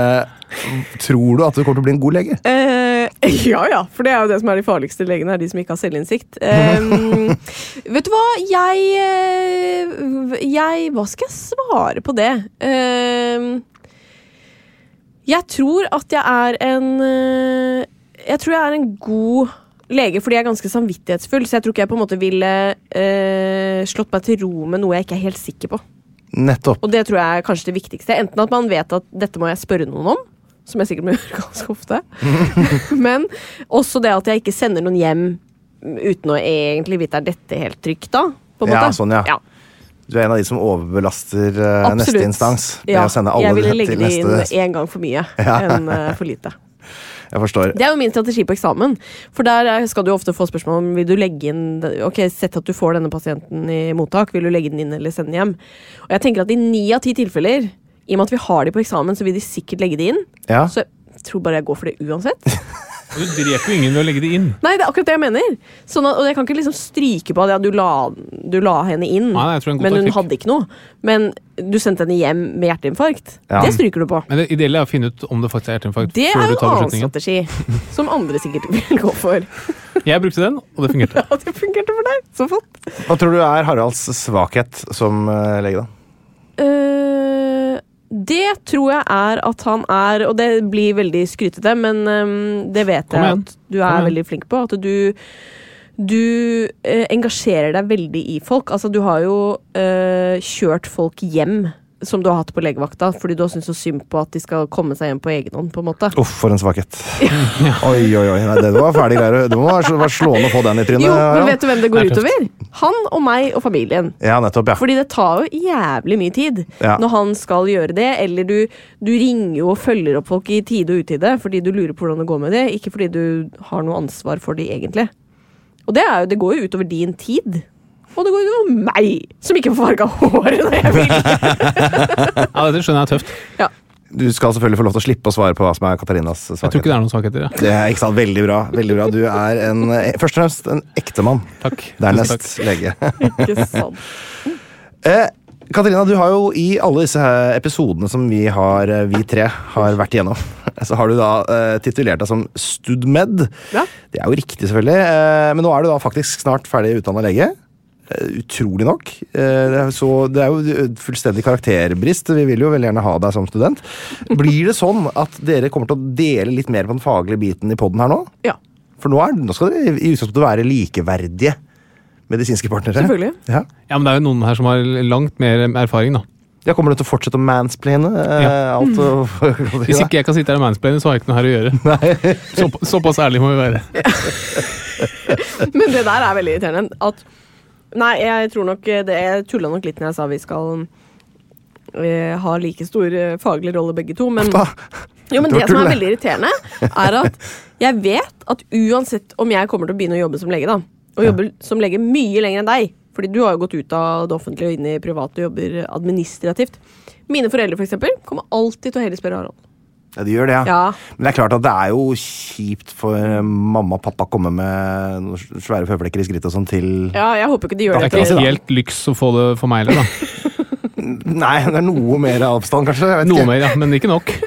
Speaker 7: tror du at du kommer til å bli en god lege?
Speaker 5: Uh, ja, ja, for det er jo det som er de farligste legene, er de som ikke har selvinnsikt. Um, vet du hva, jeg, jeg Hva skal jeg svare på det? Um, jeg tror at jeg er en Jeg tror jeg er en god lege, fordi jeg er ganske samvittighetsfull, så jeg tror ikke jeg på en måte ville uh, slått meg til ro med noe jeg ikke er helt sikker på.
Speaker 7: Nettopp.
Speaker 5: Og det tror jeg er kanskje det viktigste. Enten at man vet at dette må jeg spørre noen om, som jeg sikkert må gjøre ganske ofte, men også det at jeg ikke sender noen hjem uten å egentlig vite er dette helt trygt da, på en måte.
Speaker 7: Ja, sånn ja. ja. Du er en av de som overbelaster uh, neste instans.
Speaker 5: Ja,
Speaker 7: å sende alle
Speaker 5: jeg ville legge det inn
Speaker 7: neste...
Speaker 5: en gang for mye ja. enn uh, for lite.
Speaker 7: Jeg forstår.
Speaker 5: Det er jo min strategi på eksamen. For der skal du ofte få spørsmål om vil du legge inn ok, sett at du får denne pasienten i mottak, vil du legge den inn eller sende den hjem? Og jeg tenker at i ni av ti tilfeller, i og med at vi har de på eksamen, så vil de sikkert legge det inn.
Speaker 7: Ja.
Speaker 5: Så jeg tror bare jeg går for det uansett.
Speaker 6: Du dreper jo ingen ved å legge det inn.
Speaker 5: Nei, det er akkurat det jeg mener. Sånn at, og jeg kan ikke liksom stryke på at ja, du, la, du la henne inn,
Speaker 6: Nei, men hun
Speaker 5: taktikk. Hadde ikke noe. Men du sendte henne hjem med hjerteinfarkt. Ja. Det stryker du på.
Speaker 6: Men det ideelle er å finne ut om det faktisk er hjerteinfarkt.
Speaker 5: Det er jo en annen strategi, som andre sikkert vil gå for.
Speaker 6: Jeg brukte den, og det fungerte.
Speaker 5: Ja, det fungerte for deg. Så flott.
Speaker 7: Hva tror du er Haralds svakhet som uh, lege, da?
Speaker 5: Uh, det tror jeg er at han er, og det blir veldig skrytete, men um, det vet jeg at du er veldig flink på, at du du uh, engasjerer deg veldig i folk. Altså, du har jo uh, kjørt folk hjem som du har hatt på legevakta, fordi du har syntes så synd på at de skal komme seg hjem på egen hånd, på en måte.
Speaker 7: Uff, for en svakhet. Oi, oi, oi. Nei, det var ferdig greier. Det må være slående å få den i trynet.
Speaker 5: Jo, men vet du hvem det går utover? Han og meg og familien.
Speaker 7: Ja, nettopp, ja.
Speaker 5: Fordi det tar jo jævlig mye tid
Speaker 7: ja.
Speaker 5: når han skal gjøre det, eller du, du ringer jo og følger opp folk i tide og utide, fordi du lurer på hvordan det går med det, ikke fordi du har noe ansvar for det egentlig. Og det, er jo, det går jo utover din tid. Og det går jo over meg, som ikke får farga håret når jeg vil.
Speaker 6: Ja, det skjønner jeg er tøft.
Speaker 5: Ja.
Speaker 7: Du skal selvfølgelig få lov til å slippe å svare på hva som er Katarinas svakheter.
Speaker 6: Jeg tror ikke det er noen svakheter, ja.
Speaker 7: Det er ikke sant, veldig bra. Veldig bra. Du er en, først og fremst en ekte mann.
Speaker 6: Takk.
Speaker 7: Dernest lege.
Speaker 5: Ikke sant.
Speaker 7: eh, Katarina, du har jo i alle disse her episodene som vi har, vi tre har vært igjennom, så har du da eh, titulert deg som studmed.
Speaker 5: Ja.
Speaker 7: Det er jo riktig selvfølgelig, eh, men nå er du da faktisk snart ferdig utdannet lege. Utrolig nok. Det er, så, det er jo fullstendig karakterbrist. Vi vil jo veldig gjerne ha deg som student. Blir det sånn at dere kommer til å dele litt mer på den faglige biten i podden her nå?
Speaker 5: Ja.
Speaker 7: For nå, er, nå skal dere i utgangspunktet være likeverdige medisinske partnere.
Speaker 5: Selvfølgelig.
Speaker 7: Ja.
Speaker 6: Ja, men det er jo noen her som har langt mer erfaring, da.
Speaker 7: Ja, kommer du til å fortsette å mansplaine
Speaker 6: Ja.
Speaker 7: alt? Og,
Speaker 6: Hvis ikke jeg kan sitte her og mansplaine, så har jeg ikke noe her å gjøre. Så, såpass ærlig må vi være.
Speaker 5: Men det der er veldig irriterende. At Nei, jeg tror nok det, jeg tullet nok litt når jeg sa vi skal uh, ha like stor uh, faglig rolle begge to, men, jo, men det som er veldig irriterende er at jeg vet at uansett om jeg kommer til å begynne å jobbe som lege da, og ja. jobbe som lege mye lenger enn deg, fordi du har jo gått ut av det offentlige og inn i privat og jobber administrativt. Mine foreldre for eksempel kommer alltid til å heller spørre Harald.
Speaker 7: Ja, de gjør det, ja.
Speaker 5: ja.
Speaker 7: Men det er klart at det er jo kjipt for mamma og pappa å komme med noen svære føflekker i skrittet og sånn til...
Speaker 5: Ja, jeg håper ikke de gjør det.
Speaker 6: Det er ikke helt lyks å få det for meg, eller da?
Speaker 7: Nei, det er noe mer avstand, kanskje. Jeg vet
Speaker 6: noe
Speaker 7: ikke.
Speaker 6: mer, ja, men ikke nok.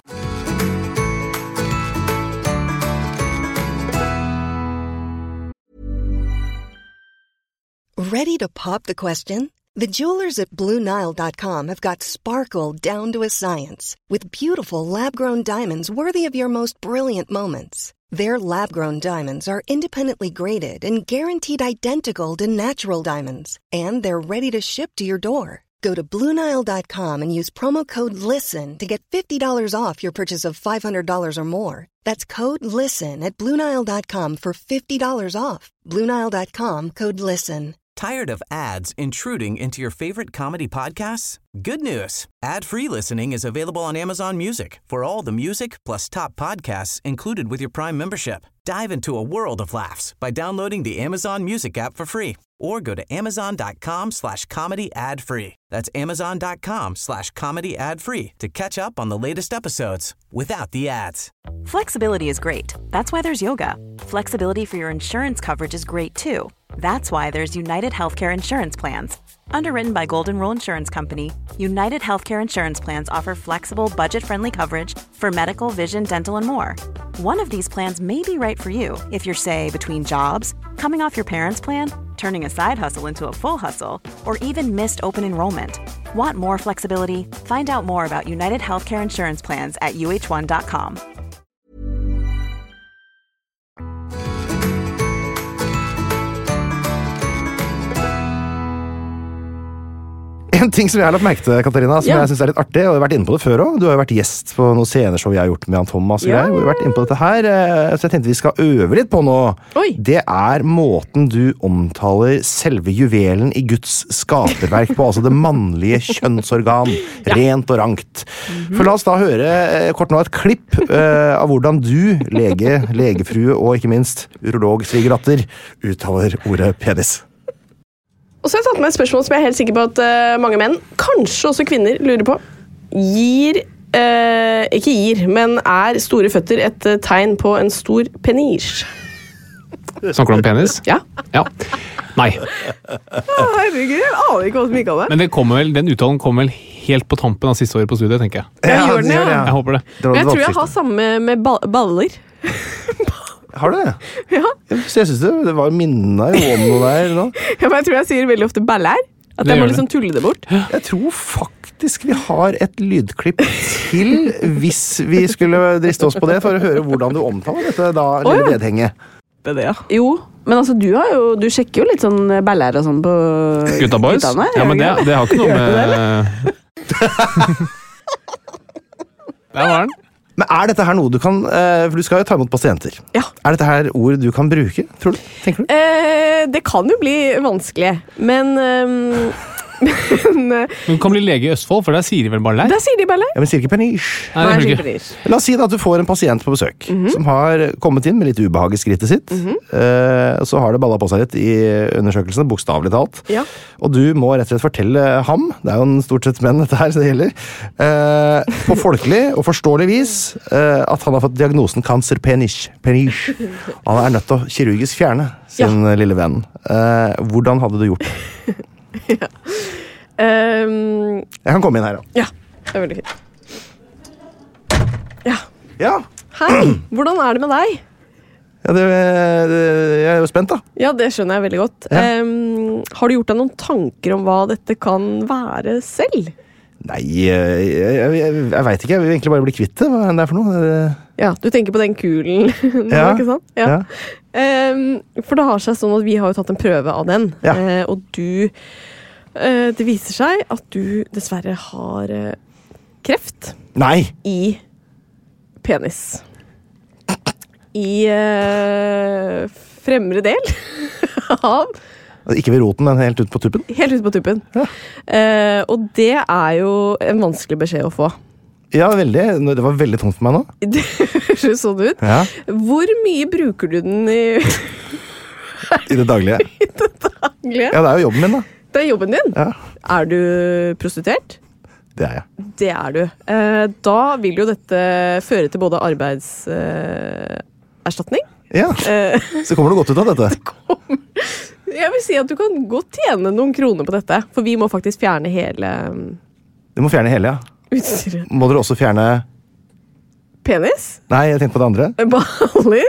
Speaker 8: Ready to pop the question? The jewelers at Blue Nile dot com have got sparkle down to a science with beautiful lab-grown diamonds worthy of your most brilliant moments. Their lab-grown diamonds are independently graded and guaranteed identical to natural diamonds, and they're ready to ship to your door. Go to Blue Nile dot com and use promo code LISTEN to get fifty dollars off your purchase of five hundred dollars or more. That's code LISTEN at Blue Nile dot com for fifty dollars off. Blue Nile dot com, code LISTEN.
Speaker 2: Tired of ads intruding into your favorite comedy podcasts? Good news. Ad-free listening is available on Amazon Music for all the music plus top podcasts included with your Prime membership. Dive into a world of laughs by downloading the Amazon Music app for free or go to amazon.com slash comedy ad-free. That's amazon.com slash comedy ad-free to catch up on the latest episodes without the ads.
Speaker 1: Flexibility is great. That's why there's yoga. Flexibility for your insurance coverage is great too. That's why there's United Healthcare Insurance Plans. Underwritten by Golden Rule Insurance Company, United Healthcare Insurance Plans offer flexible, budget-friendly coverage for medical, vision, dental, and more. One of these plans may be right for you if you're, say, between jobs, coming off your parents' plan, turning a side hustle into a full hustle, or even missed open enrollment. Want more flexibility? Find out more about United Healthcare Insurance Plans at U H one dot com.
Speaker 7: En ting som jeg har lagt merke til, Katarina, som
Speaker 5: ja.
Speaker 7: jeg synes er litt artig, og jeg har vært inne på det før også. Du har jo vært gjest på noen sceneshow jeg har gjort med Jan Thomas.
Speaker 5: Ja.
Speaker 7: Og vi har vært inne på dette her, så jeg tenkte vi skal øve litt på nå.
Speaker 5: Oi.
Speaker 7: Det er måten du omtaler selve juvelen i Guds skaperverk på, altså det mannlige kjønnsorgan, ja. rent og rankt. Mm-hmm. For la oss da høre kort nå et klipp uh, av hvordan du, lege, legefrue og ikke minst urolog svigerdatter, uttaler ordet penis.
Speaker 5: Og så har jeg tatt med et spørsmål som jeg er helt sikker på at uh, mange menn, kanskje også kvinner, lurer på. Gir, uh, ikke gir, men er store føtter et uh, tegn på en stor penis?
Speaker 6: Snakker du om penis?
Speaker 5: Ja.
Speaker 6: Ja. Nei.
Speaker 5: Herregud, jeg aner ikke hva som gikk av det.
Speaker 6: Men det kommer vel, den uttalen kommer vel helt på tampen av siste året på studiet, tenker jeg.
Speaker 5: Ja, gjør den, ja.
Speaker 6: Jeg håper det.
Speaker 5: Men jeg tror jeg har samme med ba- baller.
Speaker 7: Har du det?
Speaker 5: Ja.
Speaker 7: Så jeg synes det, det var minner om noe der nå.
Speaker 5: Ja, men jeg tror jeg sier veldig ofte baller. At
Speaker 6: Det
Speaker 5: jeg må
Speaker 6: gjør
Speaker 5: liksom tulle det bort.
Speaker 7: Jeg tror faktisk vi har et lydklipp til hvis vi skulle driste oss på det, for å høre hvordan du omtaler dette da, lille
Speaker 5: ja.
Speaker 7: vedhenget.
Speaker 5: Det er det, ja. Jo, men altså du har jo, du sjekker jo litt sånn baller og sånn på
Speaker 6: Gutta boys?
Speaker 5: guttene,
Speaker 6: Ja, men det, det har ikke noe med... Der var den.
Speaker 7: Men er dette her noe du kan, uh, for du skal jo ta imot pasienter.
Speaker 5: Ja.
Speaker 7: Er dette her ord du kan bruke, tror du? Tenker du?
Speaker 5: Eh, det kan jo bli vanskelig, men... Um, men
Speaker 6: Men du kan bli lege i Østfold, for der sier de vel bare lei?
Speaker 5: der sier de bare
Speaker 7: Ja, men sier ikke penish.
Speaker 6: Nei, det
Speaker 5: Nei,
Speaker 6: er
Speaker 5: sier
Speaker 6: ikke.
Speaker 5: ikke.
Speaker 7: La oss si da at du får en pasient på besøk,
Speaker 5: Mhm.
Speaker 7: som har kommet inn med litt ubehag i skrittet sitt.
Speaker 5: Mhm.
Speaker 7: Eh, så har det ballet på seg litt i undersøkelsen, bokstavlig talt.
Speaker 5: Ja.
Speaker 7: Og du må rett og slett fortelle ham, det er jo en stort sett menn dette her, så det gjelder, eh, på folkelig og forståelig vis, eh, at han har fått diagnosen cancer penish. penish. Han er nødt til å kirurgisk fjerne sin lille venn. Eh, hvordan hadde du gjort det?
Speaker 5: ja. Um,
Speaker 7: Jeg kan komme inn her, da.
Speaker 5: ja, det er veldig fint. Ja.
Speaker 7: Ja,
Speaker 5: Hei, hvordan er det med deg?
Speaker 7: ja det, det, jeg er jo spent da.
Speaker 5: Ja, det skjønner jeg veldig godt.
Speaker 7: Ja.
Speaker 5: Um, har du gjort deg noen tanker om hva dette kan være selv?
Speaker 7: Nei, jeg, jeg, jeg, jeg vet ikke, jeg vil egentlig bare bli kvitt det, hva er det for noe?
Speaker 5: Ja, du tenker på den kulen nå,
Speaker 7: Ja.
Speaker 5: ikke sant? Ja. Um, for det har seg sånn at vi har jo tatt en prøve av den,
Speaker 7: Ja.
Speaker 5: uh, og du, uh, det viser seg at du dessverre har uh, kreft
Speaker 7: Nei,
Speaker 5: i penis. I uh, fremre del av
Speaker 7: altså, ikke ved roten, men helt ut på tuppen.
Speaker 5: Helt ute på tuppen.
Speaker 7: Ja.
Speaker 5: Eh, og det er jo en vanskelig beskjed å få.
Speaker 7: Ja, veldig. Det var veldig tungt for meg nå.
Speaker 5: Det høres sånn ut.
Speaker 7: Ja,
Speaker 5: Hvor mye bruker du den i
Speaker 7: i det daglige.
Speaker 5: daglige?
Speaker 7: Ja, det er jo jobben min da.
Speaker 5: Det er jobben din.
Speaker 7: Ja,
Speaker 5: Er du prostituert?
Speaker 7: det er jeg.
Speaker 5: Det er du. Eh, da vil jo dette føre til både arbeidserstatning.
Speaker 7: Ja,
Speaker 5: Eh,
Speaker 7: så kommer du godt ut av dette.
Speaker 5: jeg vil si at du kan godt tjene noen kroner på dette, for vi må faktisk fjerne hele um,
Speaker 7: Du må fjerne hele, ja.
Speaker 5: utstyret.
Speaker 7: Må dere også fjerne...
Speaker 5: Penis?
Speaker 7: Nei, jeg tenkte på det andre.
Speaker 5: Baller?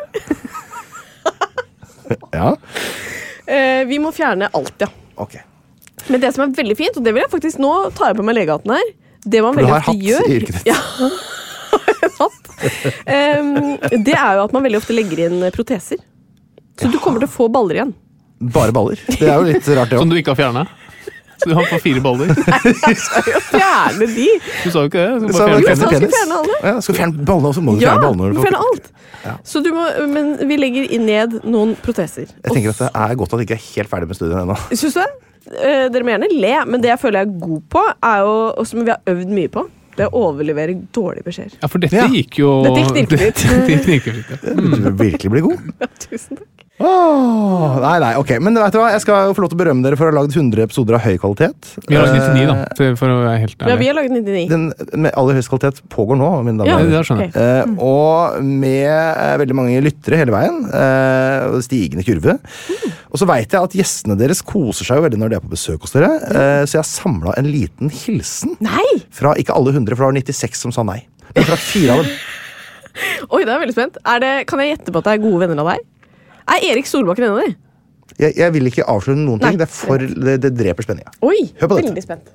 Speaker 7: Ja,
Speaker 5: Eh, vi må fjerne alt, ja.
Speaker 7: ok.
Speaker 5: Men det som er veldig fint, og det vil jeg faktisk nå tar jeg på meg legehatten her, det man
Speaker 7: For du
Speaker 5: veldig
Speaker 7: har
Speaker 5: ofte
Speaker 7: hatt
Speaker 5: gjør
Speaker 7: i yrket ditt.
Speaker 5: Ja, har jeg hatt. Um, det er jo at man veldig ofte legger inn proteser. Så du kommer til å få baller igjen.
Speaker 7: Bare baller. Det er jo litt rart det
Speaker 6: Som
Speaker 7: også.
Speaker 6: du ikke har fjernet. Så du har på fire baller.
Speaker 5: Jeg skal jo fjerne de!
Speaker 6: Du sa jo ikke det.
Speaker 7: Så
Speaker 6: Så bare
Speaker 7: var det
Speaker 5: Jo,
Speaker 6: fjerne
Speaker 5: så
Speaker 7: penis.
Speaker 5: skal jeg fjerne alle.
Speaker 7: Ja, skal du fjerne ballene også, må du
Speaker 5: Ja,
Speaker 7: fjerne ballene. når
Speaker 5: du
Speaker 7: du får-
Speaker 5: fjerner alt.
Speaker 7: Ja.
Speaker 5: Så du må, men vi legger inn ned noen proteser.
Speaker 7: Jeg tenker at det er godt at jeg ikke er helt ferdig med studiet ennå.
Speaker 5: Syns du det? Eh, dere må gjerne le, men det jeg føler jeg er god på, er jo, og som vi har øvd mye på, det er å overlevere dårlige beskjeder.
Speaker 6: Ja, for dette
Speaker 7: Ja.
Speaker 6: gikk jo...
Speaker 5: Dette gikk knirkefritt.
Speaker 6: Dette gikk knirkefritt, ja.
Speaker 7: Du vil virkelig bli god.
Speaker 5: Ja, tusen takk.
Speaker 7: Åh, nei, nei, ok. Men vet du hva? Jeg skal jo få lov til å berømme dere for å ha lagd hundre episoder av høy kvalitet.
Speaker 6: Vi har lagd nittini, da,
Speaker 7: Eh,
Speaker 6: for- for å være helt
Speaker 5: Ja, vi
Speaker 6: ærlig.
Speaker 5: har laget nittini.
Speaker 7: Den med aller høyeste kvalitet pågår nå, mine damer
Speaker 5: Ja,
Speaker 7: og herrer.
Speaker 6: det skjønner jeg.
Speaker 5: ok.
Speaker 7: Eh, og med eh, veldig mange lyttere hele veien, eh, og stigende kurve. Og så vet jeg at gjestene deres koser seg jo veldig når de er på besøk hos dere, eh, så jeg har samlet en liten hilsen
Speaker 5: Nei!
Speaker 7: fra ikke alle hundre, for det var nittiseks som sa nei. Men fra fire av dem.
Speaker 5: Oi, da er jeg veldig spent. Er det, kan jeg gjette på at det er gode venner av deg? Er Erik Solbakken en av de?
Speaker 7: Jeg, jeg vil ikke avsløre noen ting,
Speaker 5: Nei.
Speaker 7: det, er for, det, det dreper spenninga.
Speaker 5: Oi,
Speaker 7: Hør på dette.
Speaker 5: veldig spent.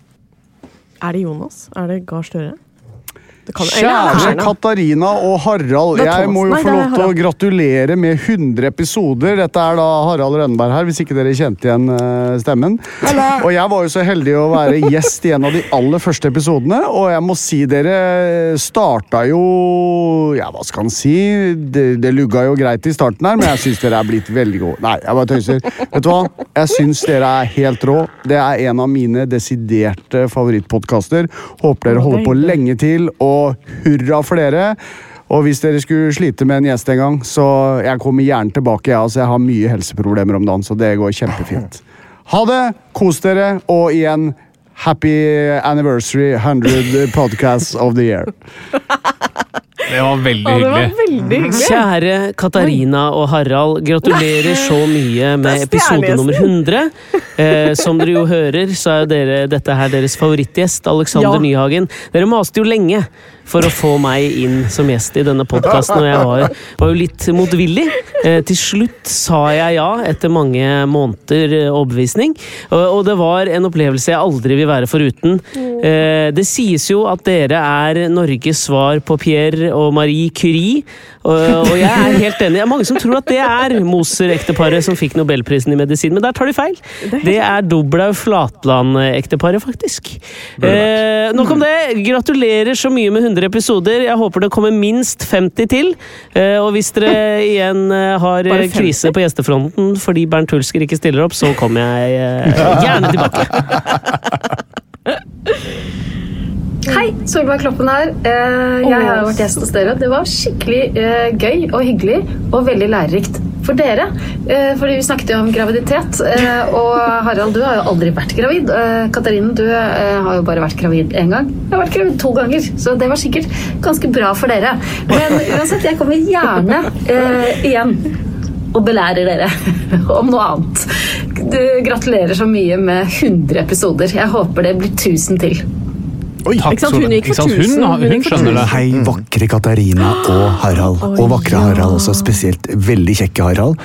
Speaker 5: Er det Jonas? Er det Gahr Støre? Det kan, eller er det
Speaker 9: Kjære
Speaker 5: Erna?
Speaker 9: Katarina og Harald,
Speaker 5: Det er
Speaker 9: jeg
Speaker 5: Thomas.
Speaker 9: må jo
Speaker 5: Nei,
Speaker 9: få
Speaker 5: det er
Speaker 9: lov til å
Speaker 5: Harald.
Speaker 9: gratulere med hundre episoder. Dette er da Harald Rønneberg her, hvis ikke dere kjente igjen eh, stemmen. Og jeg var jo så heldig å være gjest i en av de aller første episodene, og jeg må si dere starta jo, ja hva skal man si, det, det lugga jo greit i starten her, men jeg synes dere er blitt veldig gode. Nei, jeg bare tøyser. Vet du hva? Jeg synes dere er helt rå. Det er en av mine desiderte favorittpodcaster. Håper dere holder på lenge til, og hurra for dere. Og hvis dere skulle slite med en gjest en gang, så jeg kommer gjerne tilbake. Ja, altså jeg har mye helseproblemer om dagen, så det går kjempefint. Ha det, kos dere, og igjen, happy anniversary hundred podcasts of the year.
Speaker 6: Det var veldig
Speaker 5: Å, det var
Speaker 6: hyggelig.
Speaker 5: veldig hyggelig.
Speaker 10: Kjære Katarina og Harald, gratulerer så mye med
Speaker 5: Det er
Speaker 10: episode
Speaker 5: stjernegjester.
Speaker 10: nummer hundre. Eh, som dere jo hører, så er jo dere, dette her deres favorittgjest, Alexander
Speaker 5: Ja.
Speaker 10: Nyhagen. Dere maste jo lenge for å få meg inn som gjest i denne podcasten, og jeg var, var jo litt motvillig. Eh, til slutt sa jeg ja, etter mange måneder eh, overbevisning, og, og det var en opplevelse jeg aldri vil være foruten. Eh, det sies jo at dere er Norges svar på Pierre og Marie Curie. Og, og jeg er helt enig. Det er mange som tror at det er Moser-ekteparet som fikk Nobelprisen i medisin, men der tar de feil. Det er Doblaug Flatland-ekteparet, faktisk. Eh, nok om det. Gratulerer så mye med hundre episoder. Jeg håper det kommer minst femti til. Eh, og hvis dere igjen har krise på gjestefronten fordi Bernt Hulsker ikke stiller opp, så kommer jeg eh, gjerne tilbake.
Speaker 11: Hei, Solveig Kloppen her. Jeg har vært gjest hos dere. Det var skikkelig gøy og hyggelig og veldig lærerikt for dere. Fordi vi snakket jo om graviditet, og Harald, du har jo aldri vært gravid. Katarina, du har jo bare vært gravid en gang. Jeg har vært gravid to ganger, så det var sikkert ganske bra for dere. Men uansett, jeg kommer gjerne igjen og belærer dere om noe annet. Du gratulerer så mye med hundre episoder. Jeg håper det blir tusen til.
Speaker 6: Oi, takk, ikke sant? Hun gikk for tusen. Hun, hun, hun skjønner det.
Speaker 12: Hei, vakre Katarina og Harald. Oi, og vakre ja. Harald også, spesielt veldig kjekke Harald.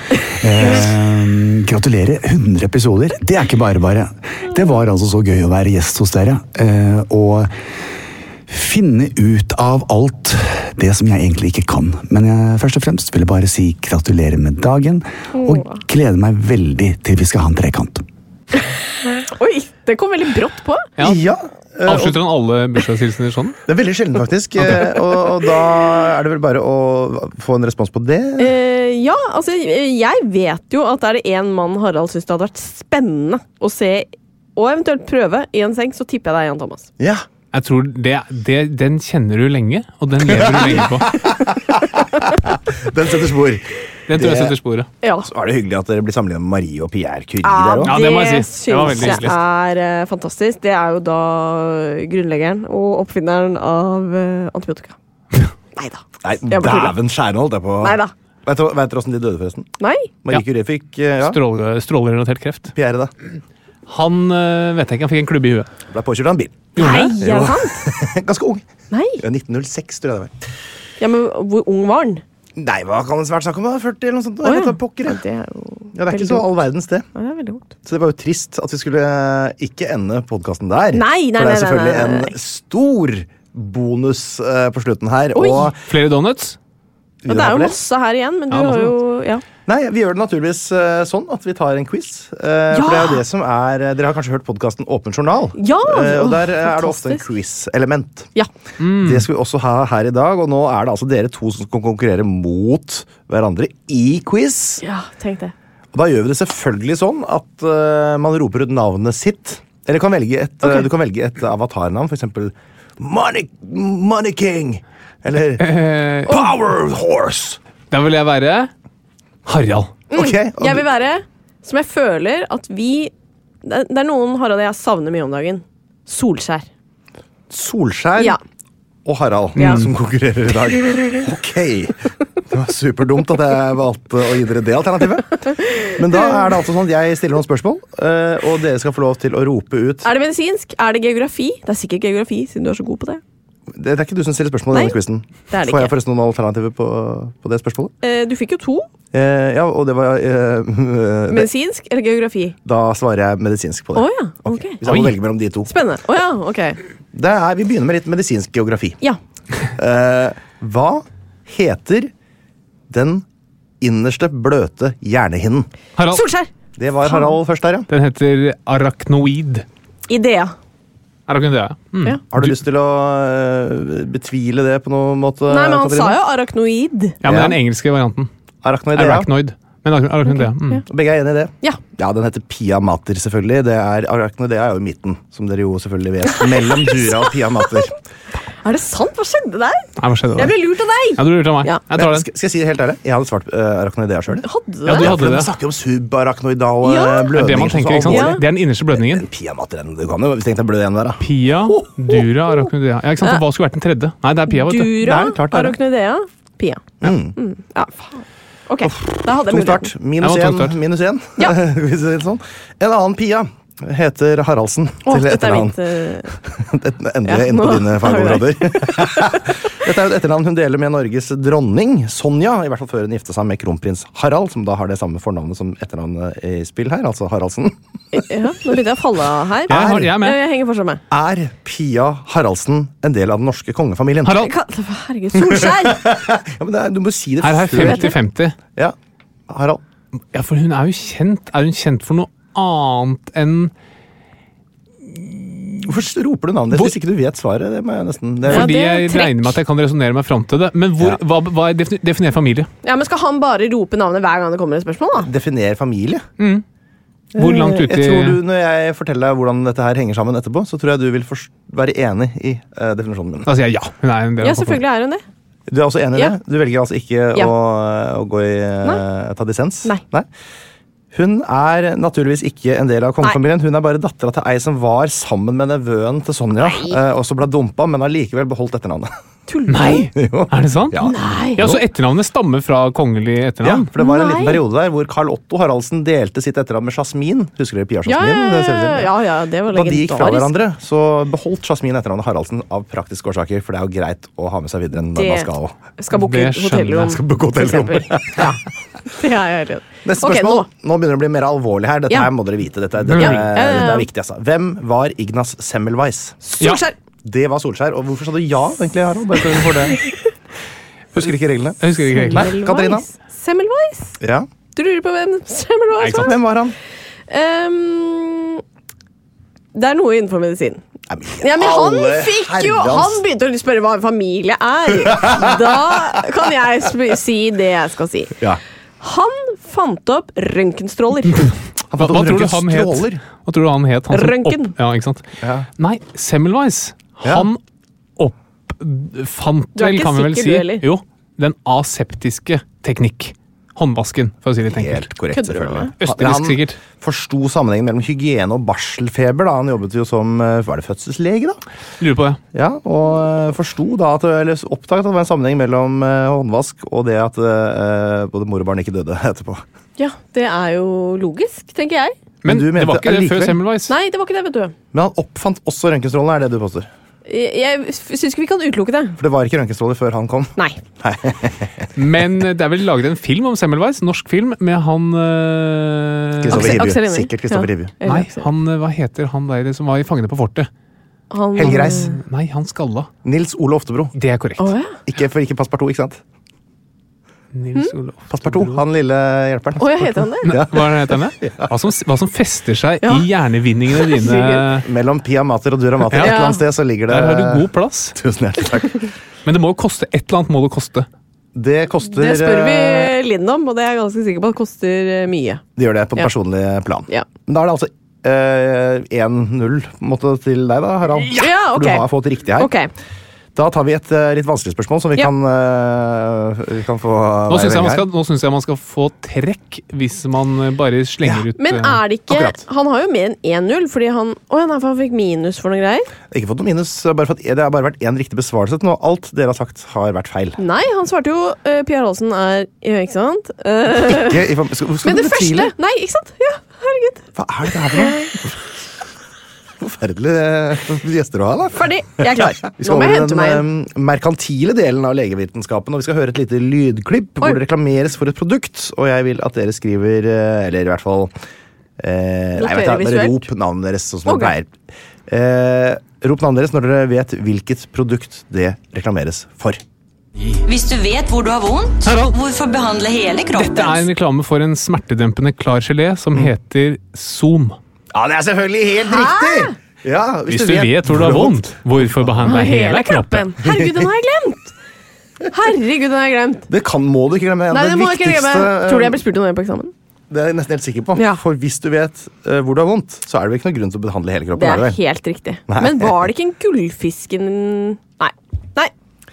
Speaker 12: Eh, gratulerer, hundre episoder. Det er ikke bare bare. Det var altså så gøy å være gjest hos dere. Eh, og finne ut av alt det som jeg egentlig ikke kan. Men jeg først og fremst vil jeg bare si gratulerer med dagen, og gleder meg veldig til vi skal ha en trekant.
Speaker 5: Oi, det kom veldig brått på.
Speaker 6: Ja. ja. Avslutter han alle bursdagshilsener sånn?
Speaker 7: Det er veldig sjelden, faktisk. Okay. og, og da er det vel bare å få en respons på det?
Speaker 5: Uh, ja, altså, jeg vet jo at det er det en mann Harald synes det hadde vært spennende å se, og eventuelt prøve i en seng, så tipper jeg deg, Jan Thomas.
Speaker 7: Ja.
Speaker 6: Jeg tror det, det, den kjenner du lenge, og den lever du lenge på.
Speaker 7: Den setter spor.
Speaker 6: Den tror jeg setter sporet.
Speaker 5: Ja.
Speaker 7: Så er det hyggelig at dere blir sammenlignet med Marie og Pierre Curie
Speaker 5: ja,
Speaker 7: der også.
Speaker 6: Ja, det må jeg si.
Speaker 5: Det synes jeg er uh, fantastisk. Det er jo da grunnleggeren og oppfinneren av uh, antibiotika. Neida.
Speaker 7: Nei, dæven skjærhold det på.
Speaker 5: Neida.
Speaker 7: Vet du hvordan de døde forresten?
Speaker 5: Nei.
Speaker 7: Marie
Speaker 6: ja.
Speaker 7: Curie fikk uh, ja.
Speaker 6: Stråle, strålerelatert kreft.
Speaker 7: Pierre da?
Speaker 6: Han uh, vet jeg ikke, han fikk en klubbe i huet.
Speaker 7: Ble påkjørt av en bil.
Speaker 5: Nei, er det sant?
Speaker 7: Ganske ung.
Speaker 5: Nei.
Speaker 7: nitten null seks tror jeg det var.
Speaker 5: Ja, men hvor ung var han?
Speaker 7: Nei, hva kan det svært snakke om? førti eller noe sånt?
Speaker 5: Oh, ja.
Speaker 7: Det, pokker, ja.
Speaker 5: Det er jo
Speaker 7: ja, det er ikke så all verdens det.
Speaker 5: Ja, det er veldig godt.
Speaker 7: Så det var jo trist at vi skulle ikke ende podcasten der.
Speaker 5: Nei, nei,
Speaker 7: For det er selvfølgelig
Speaker 5: nei, nei, nei, nei.
Speaker 7: en stor bonus uh, på slutten her.
Speaker 5: Oi.
Speaker 7: Og
Speaker 6: flere donuts?
Speaker 5: Ja, det er jo masse her igjen, men du
Speaker 6: ja,
Speaker 5: har jo... Ja.
Speaker 7: Nei, vi gjør det naturligvis uh, sånn at vi tar en quiz. Uh, ja. For det er jo det som er... Dere har kanskje hørt podcasten Åpen journal?
Speaker 5: Ja!
Speaker 7: Uh, og der
Speaker 5: oh,
Speaker 7: er det ofte en quiz-element.
Speaker 5: Ja.
Speaker 7: Mm. Det skal vi også ha her i dag, og nå er det altså dere to som skal konkurrere mot hverandre i quiz.
Speaker 5: Ja, tenk det.
Speaker 7: Og da gjør vi det selvfølgelig sånn at uh, man roper ut navnet sitt. Eller kan velge et, okay. uh, du kan velge et avatarnavn, for eksempel Money, Money King, eller uh, Power oh. Horse.
Speaker 6: Da vil jeg være... Harald.
Speaker 5: Mm, okay, jeg vil være, som jeg føler at vi, det er noen Harald og jeg savner mye om dagen. Solskjær.
Speaker 7: Solskjær
Speaker 5: ja.
Speaker 7: og Harald
Speaker 5: ja.
Speaker 7: som konkurrerer i dag. Ok, det var superdumt at jeg valgte å gi dere det alternativet. Men da er det altså sånn at jeg stiller noen spørsmål, og dere skal få lov til å rope ut.
Speaker 5: Er det medisinsk? Er det geografi? Det er sikkert geografi, siden du er så god på det.
Speaker 7: Det er ikke du som stiller spørsmål i denne quizen. Får jeg forresten noen alternativer på, på det spørsmålet?
Speaker 5: Eh, du fikk jo to.
Speaker 7: Eh, ja, og det var... Eh,
Speaker 5: medisinsk eller geografi?
Speaker 7: Da svarer jeg medisinsk på det.
Speaker 5: Oh, ja. okay.
Speaker 7: Okay. Hvis jeg må velge mellom de to.
Speaker 5: Spennende. Oh, ja. okay.
Speaker 7: det er, vi begynner med litt medisinsk geografi.
Speaker 5: Ja.
Speaker 7: eh, hva heter den innerste bløte hjernehinnen?
Speaker 6: Harald.
Speaker 5: Solskjær!
Speaker 7: Det var Harald først der, ja.
Speaker 6: Den heter arachnoid.
Speaker 5: Idea.
Speaker 6: Arachnoidea. Mm.
Speaker 7: Ja. Har du lyst til å uh, betvile det på noen måte?
Speaker 5: Nei, men han
Speaker 7: Katarina?
Speaker 5: sa jo arachnoid.
Speaker 6: Ja, men ja. Den engelske varianten.
Speaker 7: Arachnoidea.
Speaker 6: Arachnoid. Men arachnoidea.
Speaker 5: Okay.
Speaker 6: Mm.
Speaker 5: Ja.
Speaker 7: Begge er enige i det?
Speaker 5: Ja.
Speaker 7: Ja, den heter Pia Mater, selvfølgelig. Det er, arachnoidea er jo i midten, som dere jo selvfølgelig vet. Mellom Dura og Pia Mater.
Speaker 5: Er det sant? Hva skjedde der?
Speaker 6: Nei, hva skjedde der?
Speaker 5: Jeg ble lurt av deg!
Speaker 6: Ja, du lurte av meg.
Speaker 5: Ja.
Speaker 6: Jeg tar den.
Speaker 7: Skal, skal jeg si det helt ærlig? Jeg hadde svart uh, arachnoidea selv.
Speaker 5: Hadde du
Speaker 6: ja, du hadde
Speaker 7: det?
Speaker 6: det.
Speaker 7: Vi snakker om subarachnoidal
Speaker 5: ja.
Speaker 7: blødning.
Speaker 6: Det er det man tenker, ikke sant? Ja. Det er den innerste blødningen.
Speaker 7: Pia Mater, du kan jo hvis tenkte jeg blød igjen der, da.
Speaker 6: Pia, Dura, arachnoidea. Ja, ikke sant? Ja. Hva skulle vært den tredje? Nei, det er Pia, vet du.
Speaker 5: Dura, arachnoidea, Pia.
Speaker 7: Mm.
Speaker 5: Mm. Ja, faen. Ok, da hadde jeg
Speaker 7: muligheten. Minus én. Minus én.
Speaker 5: Ja.
Speaker 7: sånn. En annen Pia. heter Haraldsen
Speaker 5: Åh,
Speaker 7: til
Speaker 5: dette er
Speaker 7: etternavn.
Speaker 5: mitt...
Speaker 7: Dette er endelig
Speaker 5: Ja,
Speaker 7: inn på
Speaker 5: nå
Speaker 7: dine
Speaker 5: har vi
Speaker 7: fagområder. Dette er jo et etternavn hun deler med Norges dronning, Sonja, i hvert fall før hun gifte seg med kronprins Harald, som da har det samme fornavnet som etternavnet i spill her, altså Haraldsen.
Speaker 5: Ja, nå begynte jeg å falle av her.
Speaker 6: Jeg, har, jeg er med.
Speaker 5: Jeg henger fortsatt med.
Speaker 7: Er Pia Haraldsen en del av den norske kongefamilien?
Speaker 6: Harald.
Speaker 5: Ka- Herregud, Solskjær!
Speaker 7: Ja, men det er, du må si det
Speaker 6: Her er
Speaker 7: før.
Speaker 6: femti femti.
Speaker 7: Ja, Harald.
Speaker 6: Ja, for hun er jo kjent. Er hun kjent for noe annet enn
Speaker 7: Hvorfor roper du navnet ditt hvis ikke du vet svaret? Det må jeg nesten... Det er,
Speaker 6: Fordi
Speaker 5: det er
Speaker 6: jeg
Speaker 5: trekk.
Speaker 6: regner med at jeg kan resonnere meg fram til det. Men hvor,
Speaker 7: Ja.
Speaker 6: hva, hva er defini- definer familie?
Speaker 5: Ja, men skal han bare rope navnet hver gang det kommer et spørsmål, da?
Speaker 7: definer familie.
Speaker 6: Hvor langt ute
Speaker 7: Jeg tror
Speaker 6: i
Speaker 7: du, Når jeg forteller deg hvordan dette her henger sammen etterpå, så tror jeg du vil forst- være enig i eh, definisjonen min.
Speaker 6: Da sier jeg ja. Hun er en del
Speaker 5: Ja,
Speaker 6: av familien.
Speaker 5: selvfølgelig er hun det.
Speaker 7: Du er også enig i
Speaker 5: Ja.
Speaker 7: det? Du velger altså ikke
Speaker 5: Ja.
Speaker 7: å, å gå i eh, ta dissens?
Speaker 5: Nei.
Speaker 7: Hun er naturligvis ikke en del av kongefamilien. Hun er bare dattera til ei som var sammen med nevøen til Sonja, eh, og så ble dumpa, men har likevel beholdt etternavnet.
Speaker 6: Nei!
Speaker 7: Jo.
Speaker 6: Er det sant?
Speaker 7: Ja.
Speaker 5: Nei.
Speaker 6: Ja, Så etternavnet stammer fra kongelig
Speaker 7: Ja,
Speaker 6: etternavn?
Speaker 7: for det var en
Speaker 5: Nei.
Speaker 7: liten periode der hvor Karl Otto Haraldsen delte sitt etternavn med Jasmin. Husker dere Pia
Speaker 5: Ja,
Speaker 7: Jasmin?
Speaker 5: ja,
Speaker 7: Det ser ut som-
Speaker 5: ja, ja, det var
Speaker 7: Da de gikk fra
Speaker 5: legendarisk.
Speaker 7: hverandre, så beholdt Jasmin etternavnet Haraldsen av praktiske årsaker, for det er jo greit å ha med seg videre når
Speaker 5: Det
Speaker 7: man skal.
Speaker 5: skal booke
Speaker 6: Det skjønner
Speaker 5: hotellrom.
Speaker 6: jeg.
Speaker 7: Skal booke hotellrom.
Speaker 5: for eksempel. Ja, det er jeg enig i.
Speaker 7: Neste
Speaker 5: Ok,
Speaker 7: spørsmål.
Speaker 5: nå.
Speaker 7: nå. begynner det å bli mer alvorlig her. Dette
Speaker 5: Ja.
Speaker 7: her må dere vite. Dette, dette,
Speaker 6: Ja.
Speaker 7: er-
Speaker 5: Ja, ja, ja.
Speaker 7: dette er viktig, altså. Hvem var Ignaz Semmelweis?
Speaker 6: Ja.
Speaker 5: Solskjær!
Speaker 7: Det var Solskjær. Og hvorfor sa du ja, egentlig, Harald? Bare så du får det. Husker ikke reglene.
Speaker 6: Jeg husker ikke
Speaker 7: Nei,
Speaker 6: egentlig.
Speaker 7: Katarina?
Speaker 5: Semmelweis?
Speaker 7: Ja.
Speaker 5: Du lurer på hvem Semmelweis var?
Speaker 7: Hvem var han?
Speaker 5: Ehm, det er noe innenfor medisin.
Speaker 7: Nei, men
Speaker 5: Ja, men han
Speaker 7: alle
Speaker 5: fikk jo
Speaker 7: herrens-
Speaker 5: Han begynte å spørre hva en familie er. Da kan jeg sp si det jeg skal si.
Speaker 7: Ja.
Speaker 5: Han fant opp røntgenstråler.
Speaker 7: Han
Speaker 6: Hva,
Speaker 7: fant
Speaker 6: hva
Speaker 7: opp
Speaker 6: tror du han het?
Speaker 7: røntgenstråler.
Speaker 6: Hva tror du han het? Han som
Speaker 5: Røntgen.
Speaker 6: Opp, ja, ikke sant?
Speaker 7: Ja.
Speaker 6: Nei, Semmelweis.
Speaker 7: Ja.
Speaker 6: Han oppfant
Speaker 5: Du er
Speaker 6: vel,
Speaker 5: ikke
Speaker 6: kan vi vel
Speaker 5: sikker,
Speaker 6: si,
Speaker 5: du heller?
Speaker 6: jo, den aseptiske teknikk. Håndvasken, for å si det litt enkelt.
Speaker 7: Helt korrekt,
Speaker 5: Kødder du med
Speaker 7: selvfølgelig.
Speaker 5: meg?
Speaker 6: Østerriksk,
Speaker 7: Han
Speaker 6: sikkert.
Speaker 7: forsto sammenhengen mellom hygiene og barselfeber. Da. Han jobbet jo som eh, var det fødselslege, da.
Speaker 6: Lurer på det.
Speaker 7: Ja, og eh, forsto da at, eller oppdaget at det var en sammenheng mellom eh, håndvask og det at eh, både mor og barn ikke døde etterpå.
Speaker 5: Ja, det er jo logisk, tenker jeg.
Speaker 6: Men,
Speaker 7: Men du
Speaker 6: det
Speaker 7: mente
Speaker 6: var ikke det
Speaker 7: allikevel-
Speaker 6: før Semmelweis.
Speaker 5: Nei, det var ikke det, vet du.
Speaker 7: Men han oppfant også røntgenstrålene, er det du påstår?
Speaker 5: Jeg, jeg syns ikke vi kan utelukke det.
Speaker 7: For det var ikke røntgenstråler før han kom.
Speaker 5: Nei.
Speaker 6: Men det er vel laget en film om Semmelweis, norsk film, med han øh,
Speaker 7: Kristoffer
Speaker 5: Aksel- Aksel
Speaker 7: Hivju.
Speaker 5: Hennie.
Speaker 7: Sikkert Kristoffer
Speaker 5: Ja.
Speaker 7: Hivju.
Speaker 5: Eller
Speaker 6: Nei,
Speaker 5: Aksel.
Speaker 6: han, øh, hva heter han der som var i Fangene på fortet?
Speaker 5: Han-
Speaker 7: Helge Reis.
Speaker 6: Nei, han skalla.
Speaker 7: Nils Ole Oftebro.
Speaker 6: Det er korrekt.
Speaker 5: Å, ja.
Speaker 7: Ikke, for ikke Passepartout, ikke sant?
Speaker 6: Nils Olof.
Speaker 7: Passepartout, han lille hjelperen.
Speaker 5: Å, ja, heter han det?
Speaker 7: Ja.
Speaker 6: Hva er det heter det? Hva som, hva som fester seg
Speaker 5: Ja.
Speaker 6: i hjernevinningene dine.
Speaker 7: Mellom Pia Mater og Dura Mater.
Speaker 6: Ja.
Speaker 7: Et eller annet sted så ligger det
Speaker 6: Der har du god plass.
Speaker 7: Tusen hjertelig takk.
Speaker 6: Men det må jo koste. Et eller annet må det koste.
Speaker 7: Det koster
Speaker 5: Det spør vi
Speaker 7: eh,
Speaker 5: Linn om, og det er jeg ganske sikker på at koster eh, mye.
Speaker 7: Det gjør det på det
Speaker 5: Ja.
Speaker 7: personlige plan.
Speaker 5: Ja.
Speaker 7: Men da er det altså eh, én null på en måte til deg, da, Harald.
Speaker 5: Ja,
Speaker 7: For
Speaker 5: ok.
Speaker 7: du har fått riktig her.
Speaker 5: Ok.
Speaker 7: Da tar vi et eh, litt vanskelig spørsmål som vi,
Speaker 5: Ja.
Speaker 7: kan, eh, vi kan få
Speaker 6: Nå syns jeg, man
Speaker 7: her.
Speaker 6: skal- nå synes jeg man skal få trekk hvis man øh, bare slenger ut
Speaker 5: Men
Speaker 6: øh,
Speaker 5: er det ikke
Speaker 7: Akkurat.
Speaker 5: Han har jo mer enn én null, fordi han Å ja, nei, for han fikk minus for noe greier.
Speaker 7: Ikke fått noe minus, bare for at det har bare vært én riktig besvarelse. Nå, alt dere har sagt, har vært feil.
Speaker 5: Nei, han svarte jo uh, Pia Rolsen er ja, Ikke sant? Eh,
Speaker 7: Ikke, i form- skal, skal
Speaker 5: men
Speaker 7: du
Speaker 5: det første
Speaker 7: betvile?
Speaker 5: Nei, ikke sant? Ja, herregud.
Speaker 7: Hva er dette her for noe? Forferdelige eh, gjester å ha, da.
Speaker 5: Ferdig. Jeg er klar.
Speaker 7: Vi
Speaker 5: Nå
Speaker 7: skal
Speaker 5: må jeg
Speaker 7: over
Speaker 5: hente
Speaker 7: den
Speaker 5: meg igjen.
Speaker 7: eh, merkantile delen av legevitenskapen, og vi skal høre et lite lydklipp hvor
Speaker 5: Oi.
Speaker 7: det reklameres for et produkt, og jeg vil at dere skriver, eh, eller i hvert fall eh, Nei, vet du, bare
Speaker 5: visuelt.
Speaker 7: rop navnet deres, sånn som
Speaker 5: Ok.
Speaker 7: dere pleier. Eh, rop navnet deres når dere vet hvilket produkt det reklameres for.
Speaker 13: Hvis du vet hvor du har vondt,
Speaker 6: Harald.
Speaker 13: hvorfor behandle hele kroppen?
Speaker 6: Dette er en reklame for en smertedempende klar gelé som
Speaker 7: Mm.
Speaker 6: heter Zoom.
Speaker 7: Ja, det er selvfølgelig helt riktig! Ja,
Speaker 6: Hvis du vet hvor du har vondt, hvorfor behandle hele kroppen?
Speaker 5: Herregud, den har jeg glemt! Herregud, den har jeg glemt.
Speaker 7: Det kan, må du ikke glemme.
Speaker 5: Nei, det må jeg ikke glemme.
Speaker 7: viktigste,
Speaker 5: Tror du jeg blir spurt om det på eksamen?
Speaker 7: Det er jeg nesten helt sikker på.
Speaker 5: Ja.
Speaker 7: For hvis du vet eh, hvor du har vondt, så er det vel ikke noe grunn til å behandle hele kroppen.
Speaker 5: Det
Speaker 7: er
Speaker 5: er
Speaker 7: det vel?
Speaker 5: helt riktig.
Speaker 7: Nei.
Speaker 5: Men var det ikke en gullfisken Nei. Nei,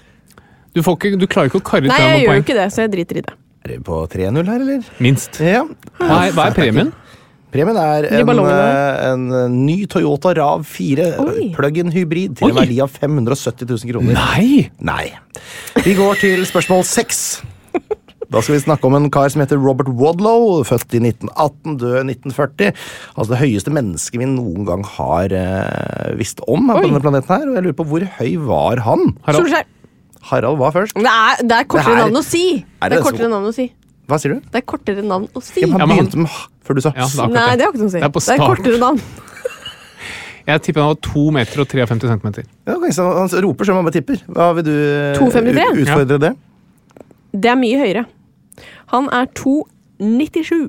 Speaker 6: Du, får ikke, du klarer ikke å karre ut
Speaker 5: Nei
Speaker 6: deg
Speaker 5: jeg
Speaker 6: noen
Speaker 5: gjør jo
Speaker 6: poeng.
Speaker 5: ikke det, så jeg driter i det.
Speaker 7: Er det på tre null her, eller?
Speaker 6: Minst.
Speaker 7: Ja.
Speaker 6: Hva er, hva er premien?
Speaker 7: Premien er
Speaker 5: De
Speaker 7: en,
Speaker 5: ballongene.
Speaker 7: eh, en eh, ny Toyota RAV fire
Speaker 5: Oi.
Speaker 7: plug-in hybrid til en
Speaker 6: Oi.
Speaker 7: verdi av fem hundre og sytti tusen kroner.
Speaker 6: Nei!
Speaker 7: Nei. Vi går til spørsmål seks. Da skal vi snakke om en kar som heter Robert Wadlow, født i nitten atten, død i nitten førti. Altså det høyeste mennesket vi noen gang har eh, visst om her på denne planeten her, og jeg lurer på hvor høy var han?
Speaker 5: Solskjær.
Speaker 7: Harald var først.
Speaker 5: Det er, det er kortere
Speaker 7: Det her-
Speaker 5: navn å si.
Speaker 7: Er
Speaker 5: Det
Speaker 7: det
Speaker 5: er kortere
Speaker 7: så-
Speaker 5: navn å si.
Speaker 7: Hva sier du?
Speaker 5: Det er kortere navn å si.
Speaker 7: Ja, men han begynte med før du sa.
Speaker 6: Ja, det er akkurat
Speaker 5: Nei, det har ikke noe å si.
Speaker 6: Det er på
Speaker 5: Det er
Speaker 6: start.
Speaker 5: kortere navn.
Speaker 6: Jeg tipper han var to meter og femtitre centimeter.
Speaker 7: Ja, ok, så han roper som han bare tipper. Hva vil du eh,
Speaker 5: to femtitre?
Speaker 7: ut- utfordre det?
Speaker 5: Det er mye høyere. Han er to nittisju.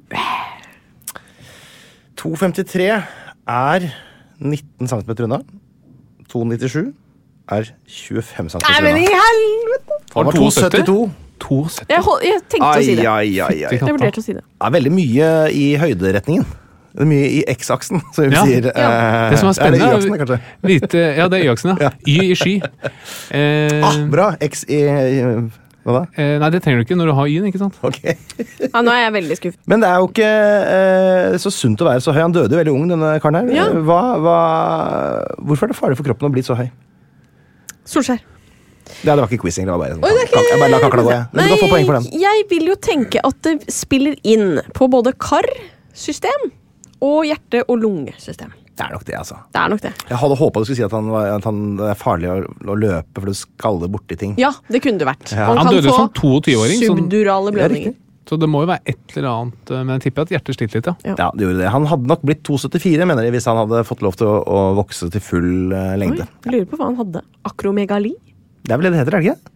Speaker 7: to femtitre er nitten centimeter unna. to nittisju er tjuefem
Speaker 5: Nei,
Speaker 7: centimeter
Speaker 5: men i
Speaker 7: unna.
Speaker 5: helvete!
Speaker 7: Han var to syttito.
Speaker 6: to sytti.
Speaker 5: Jeg, hold, jeg tenkte å si det.
Speaker 7: Ai, ai, ai, ai.
Speaker 5: Jeg vurderte å si det.
Speaker 7: Det er veldig mye i høyderetningen. Det er mye i X-aksen, som vi
Speaker 6: Ja.
Speaker 7: sier.
Speaker 6: Ja.
Speaker 7: Eh,
Speaker 6: Det som er spennende,
Speaker 7: er det Y-aksen, kanskje?
Speaker 6: Vite, ja, det er Y-aksen, ja. Y i sky. Eh,
Speaker 7: Ah, bra. X i hva da?
Speaker 6: Eh, nei, det trenger du ikke når du har Y-en, ikke sant?
Speaker 7: Ok.
Speaker 5: Ja, nå er jeg veldig skuffet.
Speaker 7: Men det er jo ikke eh, så sunt å være så høy. Han døde jo veldig ung, denne karen her.
Speaker 5: Ja.
Speaker 7: Hva, hva, hvorfor er det farlig for kroppen å bli så høy?
Speaker 5: Solskjær.
Speaker 7: Ja, det var ikke quizzing, det var bare
Speaker 5: Oi, det er ikke-
Speaker 7: Jeg bare la kakla gå, jeg. Men du kan få poeng for den.
Speaker 5: Jeg vil jo tenke at det spiller inn på både karsystem og hjerte- og lungesystem.
Speaker 7: Det er nok det, altså.
Speaker 5: Det er nok det.
Speaker 7: Jeg hadde håpet du skulle si at, han var, at han, det er farlig å, å løpe for du skaller borti ting.
Speaker 5: Ja, det kunne det vært.
Speaker 7: Ja.
Speaker 5: Man
Speaker 6: Han
Speaker 5: kan
Speaker 6: døde
Speaker 5: få
Speaker 6: som toogtyve-åring. sånn-
Speaker 5: subdurale blødninger.
Speaker 6: Så det må jo være et eller annet, eh, men jeg tipper at hjertet sliter litt, ja.
Speaker 5: Ja.
Speaker 7: Ja, det gjorde det. Han hadde nok blitt to syttifire, mener de, hvis han hadde fått lov til å, å vokse til full eh, lengde.
Speaker 5: Oi, jeg lurer på hva han hadde. Akromegali?
Speaker 7: Det er vel det det heter, er det ikke?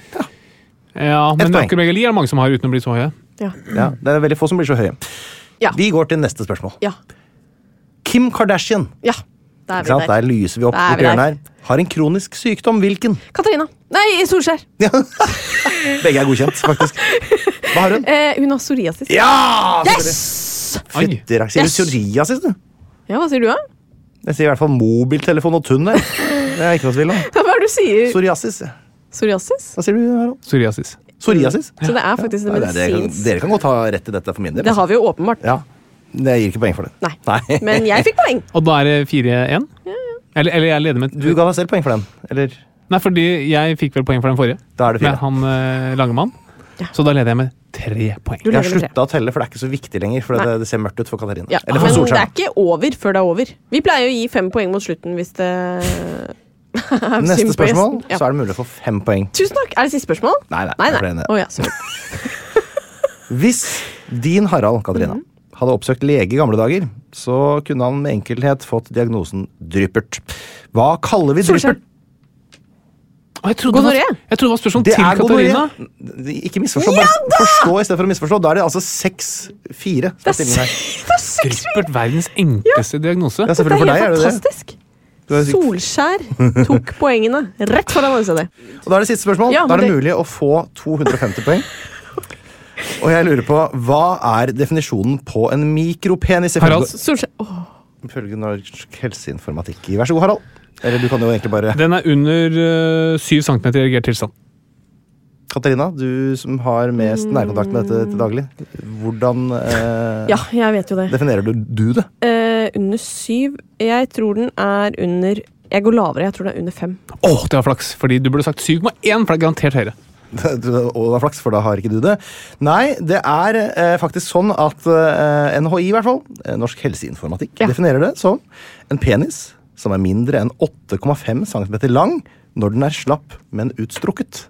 Speaker 6: Ja,
Speaker 7: Et
Speaker 6: men
Speaker 7: poeng.
Speaker 6: akromegali er det mange som har uten å bli så høye.
Speaker 5: Ja.
Speaker 7: Ja, det er veldig få som blir så høye.
Speaker 5: Ja.
Speaker 7: Vi går til neste spørsmål.
Speaker 5: Ja.
Speaker 7: Kim Kardashian.
Speaker 5: Ja, da er
Speaker 7: Ikke
Speaker 5: vi
Speaker 7: sant?
Speaker 5: der.
Speaker 7: Der lyser vi opp
Speaker 5: Da er
Speaker 7: borti
Speaker 5: vi
Speaker 7: hjørnet her. Har en kronisk sykdom. Hvilken?
Speaker 5: Katarina. Nei, Solskjær.
Speaker 7: Begge er godkjent, faktisk. Hva har hun?
Speaker 5: Eh, hun har psoriasis.
Speaker 7: Ja!
Speaker 5: Yes!
Speaker 7: Fytti, sier du
Speaker 5: Yes!
Speaker 7: psoriasis, du?
Speaker 5: Ja, hva sier du da?
Speaker 7: Jeg sier i hvert fall mobiltelefon og tunnel. Det er ikke noe tvil om.
Speaker 5: Hva er det du sier?
Speaker 7: Psoriasis.
Speaker 5: Psoriasis?
Speaker 7: Hva sier du, Harald?
Speaker 6: Psoriasis.
Speaker 7: Psoriasis?
Speaker 5: Så det er faktisk en
Speaker 7: Ja, det er- dere, kan,
Speaker 5: medisinsk.
Speaker 7: dere kan godt ha rett i dette for min del.
Speaker 5: Det har vi jo åpenbart.
Speaker 7: Ja, det gir ikke poeng for det.
Speaker 5: Nei. Men jeg fikk poeng.
Speaker 6: Og da er det fire én? Eller, eller jeg leder med
Speaker 7: Du ga deg selv poeng for den, eller?
Speaker 6: Nei, fordi jeg fikk vel poeng for den forrige.
Speaker 7: Da er det
Speaker 6: Med
Speaker 7: fire.
Speaker 6: han eh, Langemann. Så da leder jeg med tre poeng.
Speaker 5: Du
Speaker 7: Jeg har
Speaker 5: leder med tre.
Speaker 7: slutta å telle, for det er ikke så viktig lenger. For
Speaker 5: Nei.
Speaker 7: det, det ser mørkt ut for Katarina.
Speaker 5: Ja,
Speaker 7: Eller for
Speaker 5: men det
Speaker 7: Solskjær.
Speaker 5: er ikke over før det er over. Vi pleier å gi fem poeng mot slutten hvis det er
Speaker 7: Neste
Speaker 5: synd på
Speaker 7: spørsmål,
Speaker 5: gjesten. Ja.
Speaker 7: så er det mulig å få fem poeng.
Speaker 5: Tusen takk. Er det siste spørsmål?
Speaker 7: Nei, nei.
Speaker 5: Nei,
Speaker 7: jeg
Speaker 5: nei.
Speaker 7: ble enig.
Speaker 5: Å, ja, sorry.
Speaker 7: Hvis din Harald, Katarina,
Speaker 5: Mhm.
Speaker 7: hadde oppsøkt lege i gamle dager, så kunne han med enkelhet fått diagnosen dryppert. Hva kaller vi
Speaker 5: Solskjær.
Speaker 7: dryppert?
Speaker 6: Å, jeg, trodde det var,
Speaker 5: Gonoré.
Speaker 6: jeg trodde det var spørsmål
Speaker 7: Det
Speaker 6: til
Speaker 7: er
Speaker 6: Katarina.
Speaker 7: gonoré. Ikke misforstå, bare forstå i stedet for å misforstå. Da er det altså seks fire.
Speaker 5: Det er
Speaker 7: stillingen her.
Speaker 5: Det er seks
Speaker 6: Dryppert, verdens enkleste diagnose.
Speaker 7: Ja,
Speaker 5: Dette
Speaker 7: selvfølgelig for
Speaker 5: er
Speaker 7: deg er
Speaker 5: helt
Speaker 7: det det.
Speaker 5: fantastisk.
Speaker 7: Du er syk.
Speaker 5: Solskjær tok poengene rett foran øynene sine.
Speaker 7: Og da er det siste spørsmål.
Speaker 5: Ja,
Speaker 7: da er det
Speaker 5: men
Speaker 7: mulig å få to hundre og femti poeng. Og jeg lurer på, hva er definisjonen på en mikropenis?
Speaker 6: Harald.
Speaker 5: Solskjær Åh.
Speaker 7: Ifølge Norsk helseinformatikk. Vær så god, Harald. Eller du kan jo egentlig bare
Speaker 6: Den er under uh, syv centimeter i erigert tilstand.
Speaker 7: Katarina, du som har mest nærkontakt med dette til daglig. Hvordan eh,
Speaker 5: Ja, jeg vet jo det.
Speaker 7: definerer du, du det?
Speaker 5: Eh, under syv. Jeg tror den er under Jeg går lavere. Jeg tror den er under fem.
Speaker 6: Å, det var flaks, fordi du burde sagt syv komma én, for det er garantert høyere.
Speaker 7: Og det var flaks, for da har ikke du det. Nei, det er eh, faktisk sånn at eh, N H I, i hvert fall, eh, Norsk helseinformatikk,
Speaker 5: Ja.
Speaker 7: definerer det som en penis som er mindre enn åtte komma fem centimeter lang når den er slapp, men utstrukket.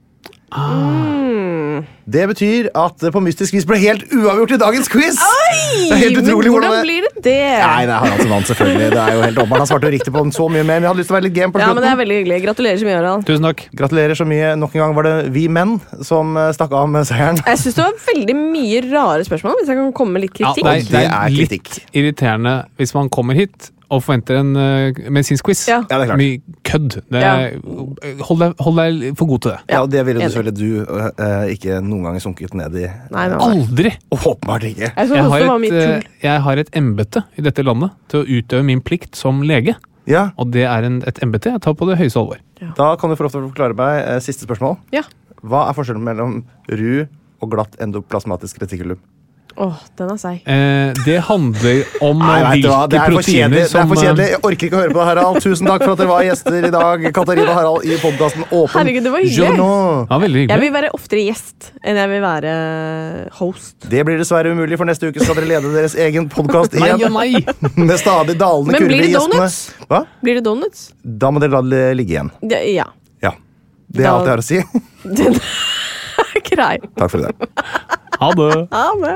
Speaker 5: Mm.
Speaker 7: Det betyr at det på mystisk vis ble helt uavgjort i dagens quiz! Det er helt
Speaker 5: Men
Speaker 7: utrolig hvordan
Speaker 5: hvordan
Speaker 7: det-
Speaker 5: blir det det?
Speaker 7: Nei, det er Harald som vant, selvfølgelig. Det er jo helt åpenbart. Han svarte jo riktig på den så mye mer, men jeg hadde lyst til å være litt game på
Speaker 5: Ja, men det er
Speaker 7: slutten.
Speaker 5: veldig hyggelig. Gratulerer så mye, Harald.
Speaker 6: Tusen takk.
Speaker 7: Gratulerer så mye. Nok en gang var det vi menn som eh, stakk av med seieren.
Speaker 5: Jeg syns det var veldig mye rare spørsmål, hvis jeg kan komme med litt
Speaker 6: Ja,
Speaker 5: kritikk.
Speaker 6: det, er, det
Speaker 7: Det
Speaker 6: er
Speaker 7: er
Speaker 6: litt
Speaker 7: kritikk.
Speaker 6: irriterende hvis man kommer hit og forventer en uh, medisinsk quiz.
Speaker 5: Ja.
Speaker 7: Ja, det er klart.
Speaker 6: Mye kødd. Det er, hold, deg, hold deg for god til det.
Speaker 7: Ja, og det ville
Speaker 5: enig.
Speaker 7: selvfølgelig du eh, ikke noen gang sunket ned i.
Speaker 5: Nei, nei, nei.
Speaker 6: Aldri!
Speaker 7: Åpenbart ikke.
Speaker 5: Jeg synes
Speaker 6: Jeg
Speaker 5: også
Speaker 6: har
Speaker 5: det var
Speaker 6: et,
Speaker 5: mye
Speaker 6: eh,
Speaker 5: tull.
Speaker 6: jeg har et embete i dette landet til å utøve min plikt som lege.
Speaker 7: Ja,
Speaker 6: Og det er en, et embete jeg tar på det høyeste alvor.
Speaker 7: Da kan du få lov til å forklare meg eh, siste spørsmål.
Speaker 5: Ja.
Speaker 7: Hva er forskjellen mellom ru og glatt endoplasmatisk retikulum?
Speaker 5: Åh, den er seig.
Speaker 6: Eh, det handler om
Speaker 7: Nei, vet du hva, det
Speaker 6: hvilke
Speaker 7: er for kjedelig.
Speaker 6: proteiner
Speaker 7: Det er
Speaker 6: som
Speaker 7: for kjedelig. Jeg orker ikke å høre på det, Harald. Tusen takk for at dere var gjester i dag, Katarina og Harald, i podcasten Åpen
Speaker 5: Herregud, det var hyggelig.
Speaker 7: Journal.
Speaker 6: Ja, veldig
Speaker 5: Jeg
Speaker 6: hyggelig.
Speaker 5: vil være oftere gjest enn jeg vil være host.
Speaker 7: Det blir dessverre umulig, for neste uke skal dere lede deres egen podcast
Speaker 6: Nei
Speaker 7: igjen.
Speaker 6: og nei!
Speaker 7: Med stadig dalende
Speaker 5: Men
Speaker 7: kurve
Speaker 5: blir
Speaker 7: i
Speaker 5: det
Speaker 7: gjestene.
Speaker 5: donuts?
Speaker 7: Hva?
Speaker 5: Blir det donuts?
Speaker 7: Da må dere la det ligge igjen.
Speaker 5: Det, ja.
Speaker 7: Ja. Det er
Speaker 5: Da-
Speaker 7: alt jeg har å si.
Speaker 5: Den er grei.
Speaker 7: Takk for i dag.
Speaker 6: Ha det!
Speaker 5: Ha det.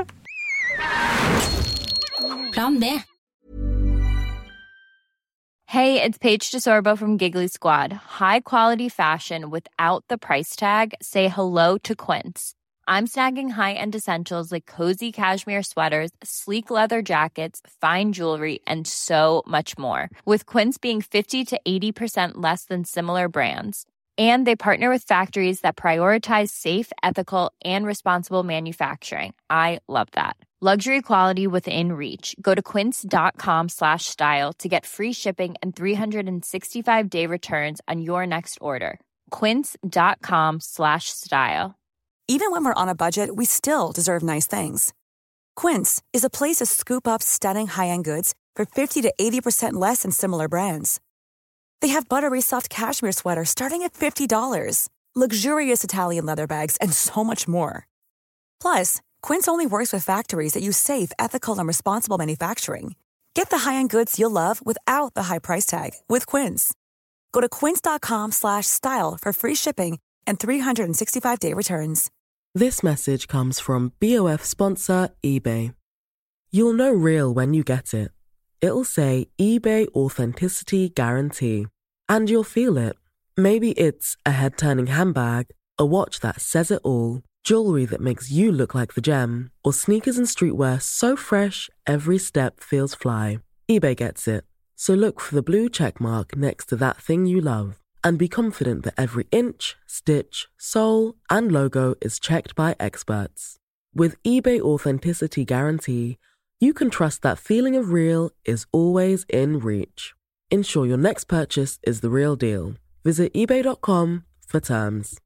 Speaker 13: Plan B. Hey, it's Paige DeSorbo from Giggly Squad. High quality fashion without the price tag. Say hello to Quince. I'm snagging high-end essentials like cozy cashmere sweaters, sleek leather jackets, fine jewelry, and so much more. With Quince being fifty to eighty percent less than similar brands. And they partner with factories that prioritize safe, ethical, and responsible manufacturing. I love that. Luxury quality within reach. Go to quince.com slash style to get free shipping and three sixty-five day returns on your next order. Quince.com slash style.
Speaker 14: Even when we're on a budget, we still deserve nice things. Quince is a place to scoop up stunning high-end goods for fifty to eighty percent less than similar brands. They have buttery soft cashmere sweaters starting at fifty dollars, luxurious Italian leather bags, and so much more. Plus, Quince only works with factories that use safe, ethical, and responsible manufacturing. Get the high-end goods you'll love without the high price tag with Quince. Go to quince.com slash style for free shipping and three sixty-five day returns.
Speaker 15: This message comes from B O F sponsor eBay. You'll know real when you get it. It'll say eBay Authenticity Guarantee. And you'll feel it. Maybe it's a head-turning handbag, a watch that says it all, jewelry that makes you look like the gem, or sneakers and streetwear so fresh every step feels fly. eBay gets it. So look for the blue check mark next to that thing you love. And be confident that every inch, stitch, sole, and logo is checked by experts. With eBay Authenticity Guarantee, you can trust that feeling of real is always in reach. Ensure your next purchase is the real deal. Visit ebay dot com for terms.